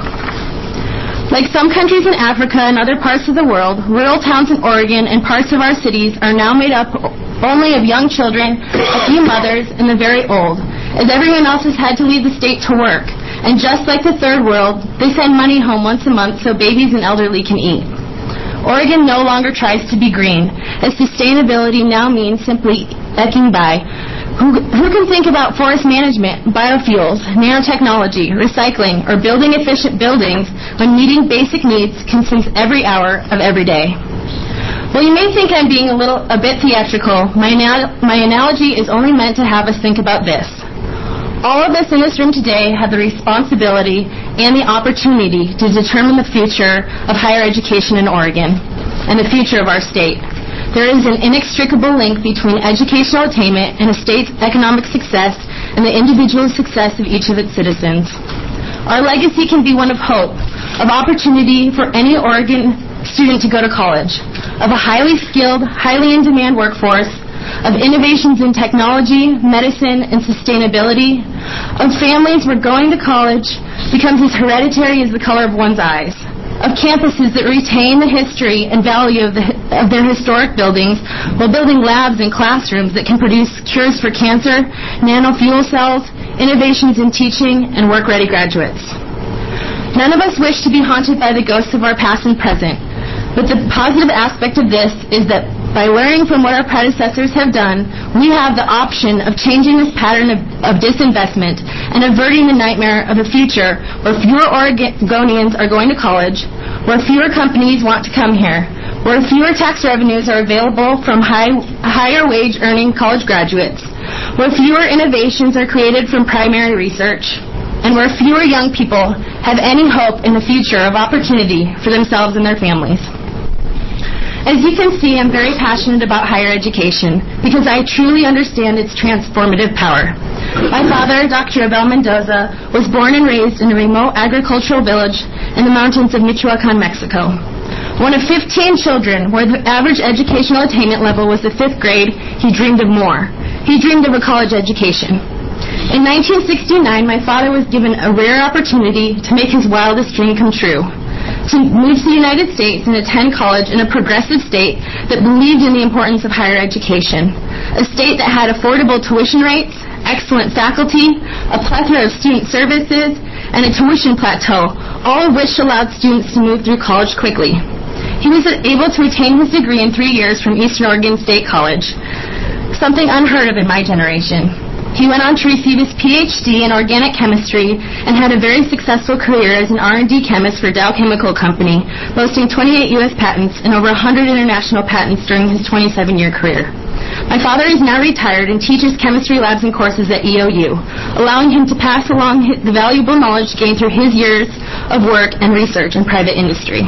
Speaker 11: Like some countries in Africa and other parts of the world, rural towns in Oregon and parts of our cities are now made up only of young children, a few mothers, and the very old, as everyone else has had to leave the state to work. And just like the third world, they send money home once a month so babies and elderly can eat. Oregon no longer tries to be green, as sustainability now means simply eking by. Who, who can think about forest management, biofuels, nanotechnology, recycling, or building efficient buildings when meeting basic needs consumes every hour of every day? Well, you may think I'm being a little, a bit theatrical. My, ana- my analogy is only meant to have us think about this. All of us in this room today have the responsibility and the opportunity to determine the future of higher education in Oregon and the future of our state. There is an inextricable link between educational attainment and a state's economic success and the individual success of each of its citizens. Our legacy can be one of hope, of opportunity for any Oregon student to go to college, of a highly skilled, highly in-demand workforce, of innovations in technology, medicine, and sustainability, of families where going to college becomes as hereditary as the color of one's eyes, of campuses that retain the history and value of, the, of their historic buildings while building labs and classrooms that can produce cures for cancer, nano-fuel cells, innovations in teaching, and work-ready graduates. None of us wish to be haunted by the ghosts of our past and present, but the positive aspect of this is that by learning from what our predecessors have done, we have the option of changing this pattern of, of disinvestment and averting the nightmare of a future where fewer Oregonians are going to college, where fewer companies want to come here, where fewer tax revenues are available from high, higher wage earning college graduates, where fewer innovations are created from primary research, and where fewer young people have any hope in the future of opportunity for themselves and their families. As you can see, I'm very passionate about higher education because I truly understand its transformative power. My father, Doctor Abel Mendoza, was born and raised in a remote agricultural village in the mountains of Michoacan, Mexico. One of fifteen children where the average educational attainment level was the fifth grade, he dreamed of more. He dreamed of a college education. In nineteen sixty-nine, my father was given a rare opportunity to make his wildest dream come true, to move to the United States and attend college in a progressive state that believed in the importance of higher education, a state that had affordable tuition rates, excellent faculty, a plethora of student services, and a tuition plateau, all of which allowed students to move through college quickly. He was able to attain his degree in three years from Eastern Oregon State College, something unheard of in my generation. He went on to receive his P H D in organic chemistry and had a very successful career as an R and D chemist for Dow Chemical Company, boasting twenty-eight U S patents and over one hundred international patents during his twenty-seven-year career. My father is now retired and teaches chemistry labs and courses at E O U, allowing him to pass along the valuable knowledge gained through his years of work and research in private industry.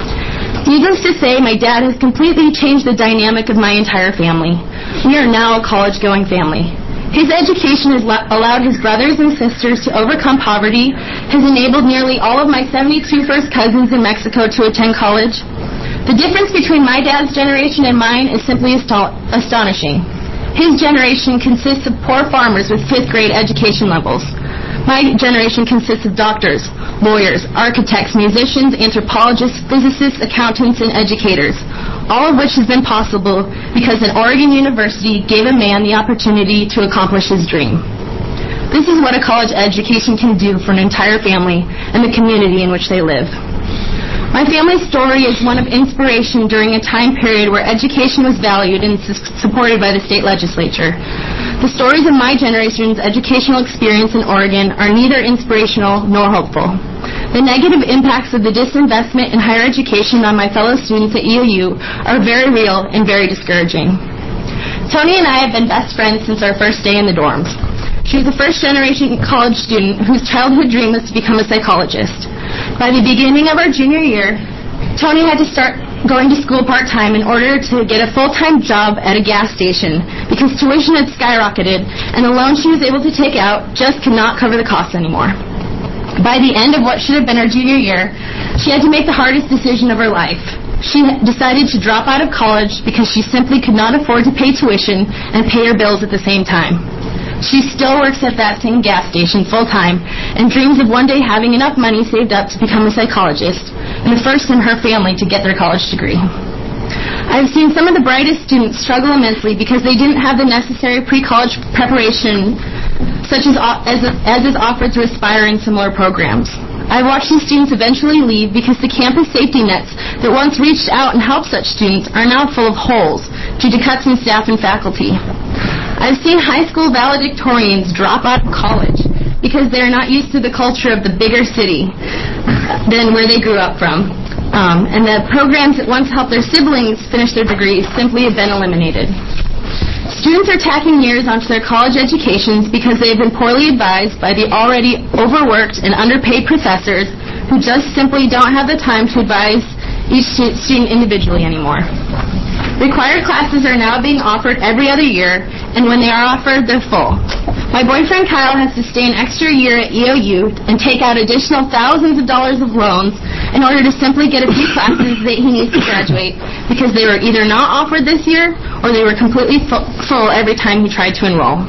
Speaker 11: Needless to say, my dad has completely changed the dynamic of my entire family. We are now a college-going family. His education has allowed his brothers and sisters to overcome poverty, has enabled nearly all of my seventy-two first cousins in Mexico to attend college. The difference between my dad's generation and mine is simply asto- astonishing. His generation consists of poor farmers with fifth grade education levels. My generation consists of doctors, lawyers, architects, musicians, anthropologists, physicists, accountants, and educators, all of which has been possible because an Oregon University gave a man the opportunity to accomplish his dream. This is what a college education can do for an entire family and the community in which they live. My family's story is one of inspiration during a time period where education was valued and su- supported by the state legislature. The stories of my generation's educational experience in Oregon are neither inspirational nor hopeful. The negative impacts of the disinvestment in higher education on my fellow students at E O U are very real and very discouraging. Tony and I have been best friends since our first day in the dorms. She was a first-generation college student whose childhood dream was to become a psychologist. By the beginning of our junior year, Tony had to start going to school part-time in order to get a full-time job at a gas station because tuition had skyrocketed and the loan she was able to take out just could not cover the costs anymore. By the end of what should have been her junior year, she had to make the hardest decision of her life. She decided to drop out of college because she simply could not afford to pay tuition and pay her bills at the same time. She still works at that same gas station full-time and dreams of one day having enough money saved up to become a psychologist and the first in her family to get their college degree. I've seen some of the brightest students struggle immensely because they didn't have the necessary pre-college preparation such as, as, as is offered through Aspire and similar programs. I've watched these students eventually leave because the campus safety nets that once reached out and helped such students are now full of holes due to cuts in staff and faculty. I've seen high school valedictorians drop out of college because they're not used to the culture of the bigger city than where they grew up from. Um, and the programs that once helped their siblings finish their degrees simply have been eliminated. Students are tacking years onto their college educations because they have been poorly advised by the already overworked and underpaid professors who just simply don't have the time to advise each student individually anymore. Required classes are now being offered every other year, and when they are offered, they're full. My boyfriend Kyle has to stay an extra year at E O U and take out additional thousands of dollars of loans in order to simply get a few classes that he needs to graduate because they were either not offered this year or they were completely full every time he tried to enroll.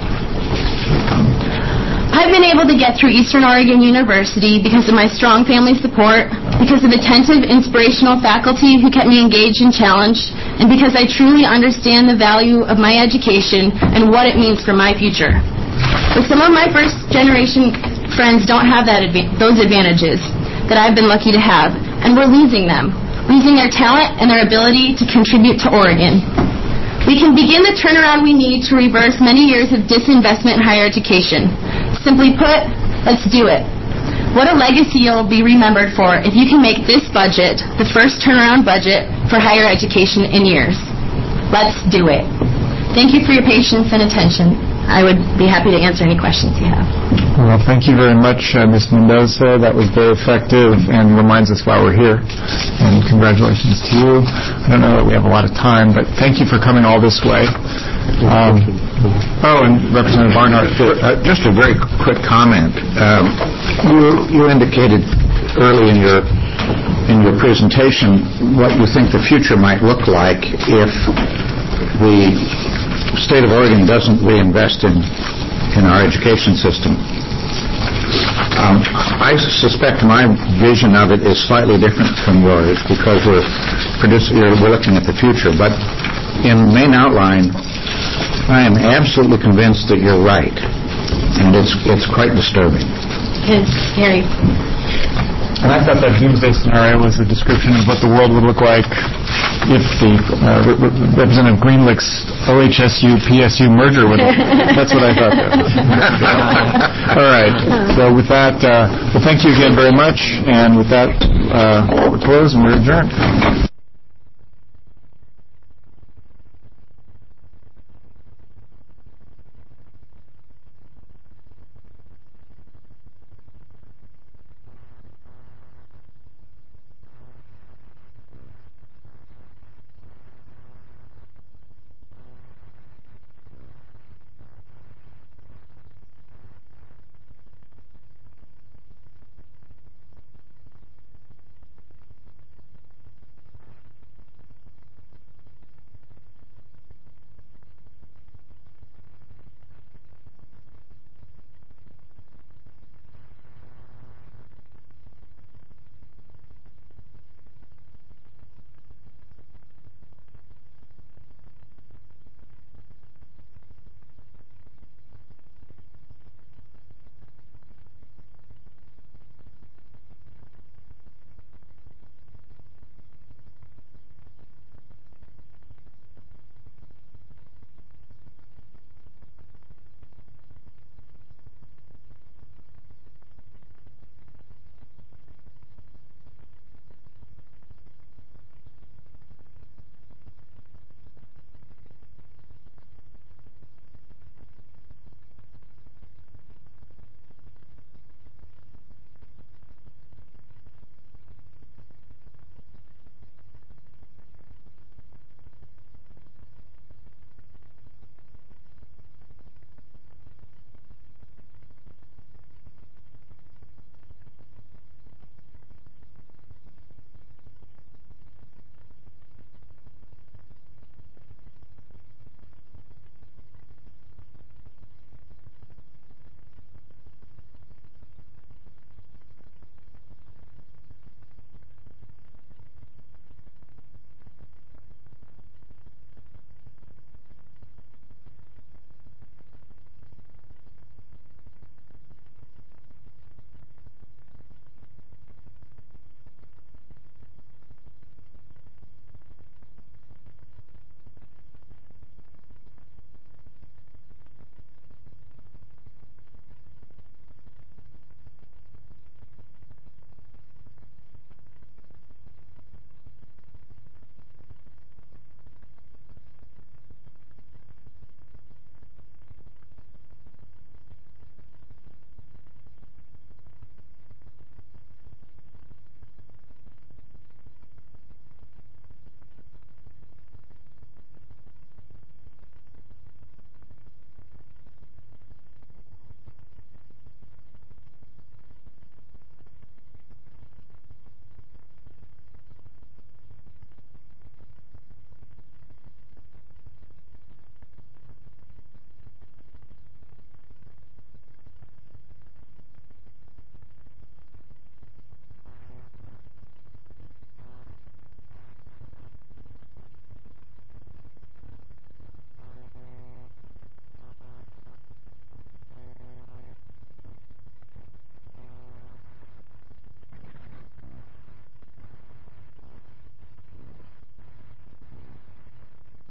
Speaker 11: I've been able to get through Eastern Oregon University because of my strong family support, because of attentive, inspirational faculty who kept me engaged and challenged, and because I truly understand the value of my education and what it means for my future. But some of my first-generation friends don't have that adva- those advantages that I've been lucky to have, and we're losing them, losing their talent and their ability to contribute to Oregon. We can begin the turnaround we need to reverse many years of disinvestment in higher education. Simply put, let's do it. What a legacy you'll be remembered for if you can make this budget the first turnaround budget for higher education in years. Let's do it. Thank you for your patience and attention. I would be happy to answer any questions you have.
Speaker 1: Well, thank you very much, uh, Miz Mendoza. That was very effective and reminds us why we're here. And congratulations to you. I don't know that we have a lot of time, but thank you for coming all this way. Um, oh, and Representative Barnhart.
Speaker 8: Uh, just a very quick comment. Um, you, you indicated early in your in your presentation what you think the future might look like if the state of Oregon doesn't reinvest in in our education system. Um, I suspect my vision of it is slightly different from yours because we're producing, we're looking at the future. But in the main outline, I am absolutely convinced that you're right, and it's it's quite disturbing.
Speaker 11: It's scary.
Speaker 1: And I thought that doomsday scenario was a description of what the world would look like if the uh, Re- Re- Representative Greenlick's O H S U P S U merger would look like. That's what I thought. All right. So with that, uh, well, thank you again very much. And with that, uh, we're closed and we're adjourned.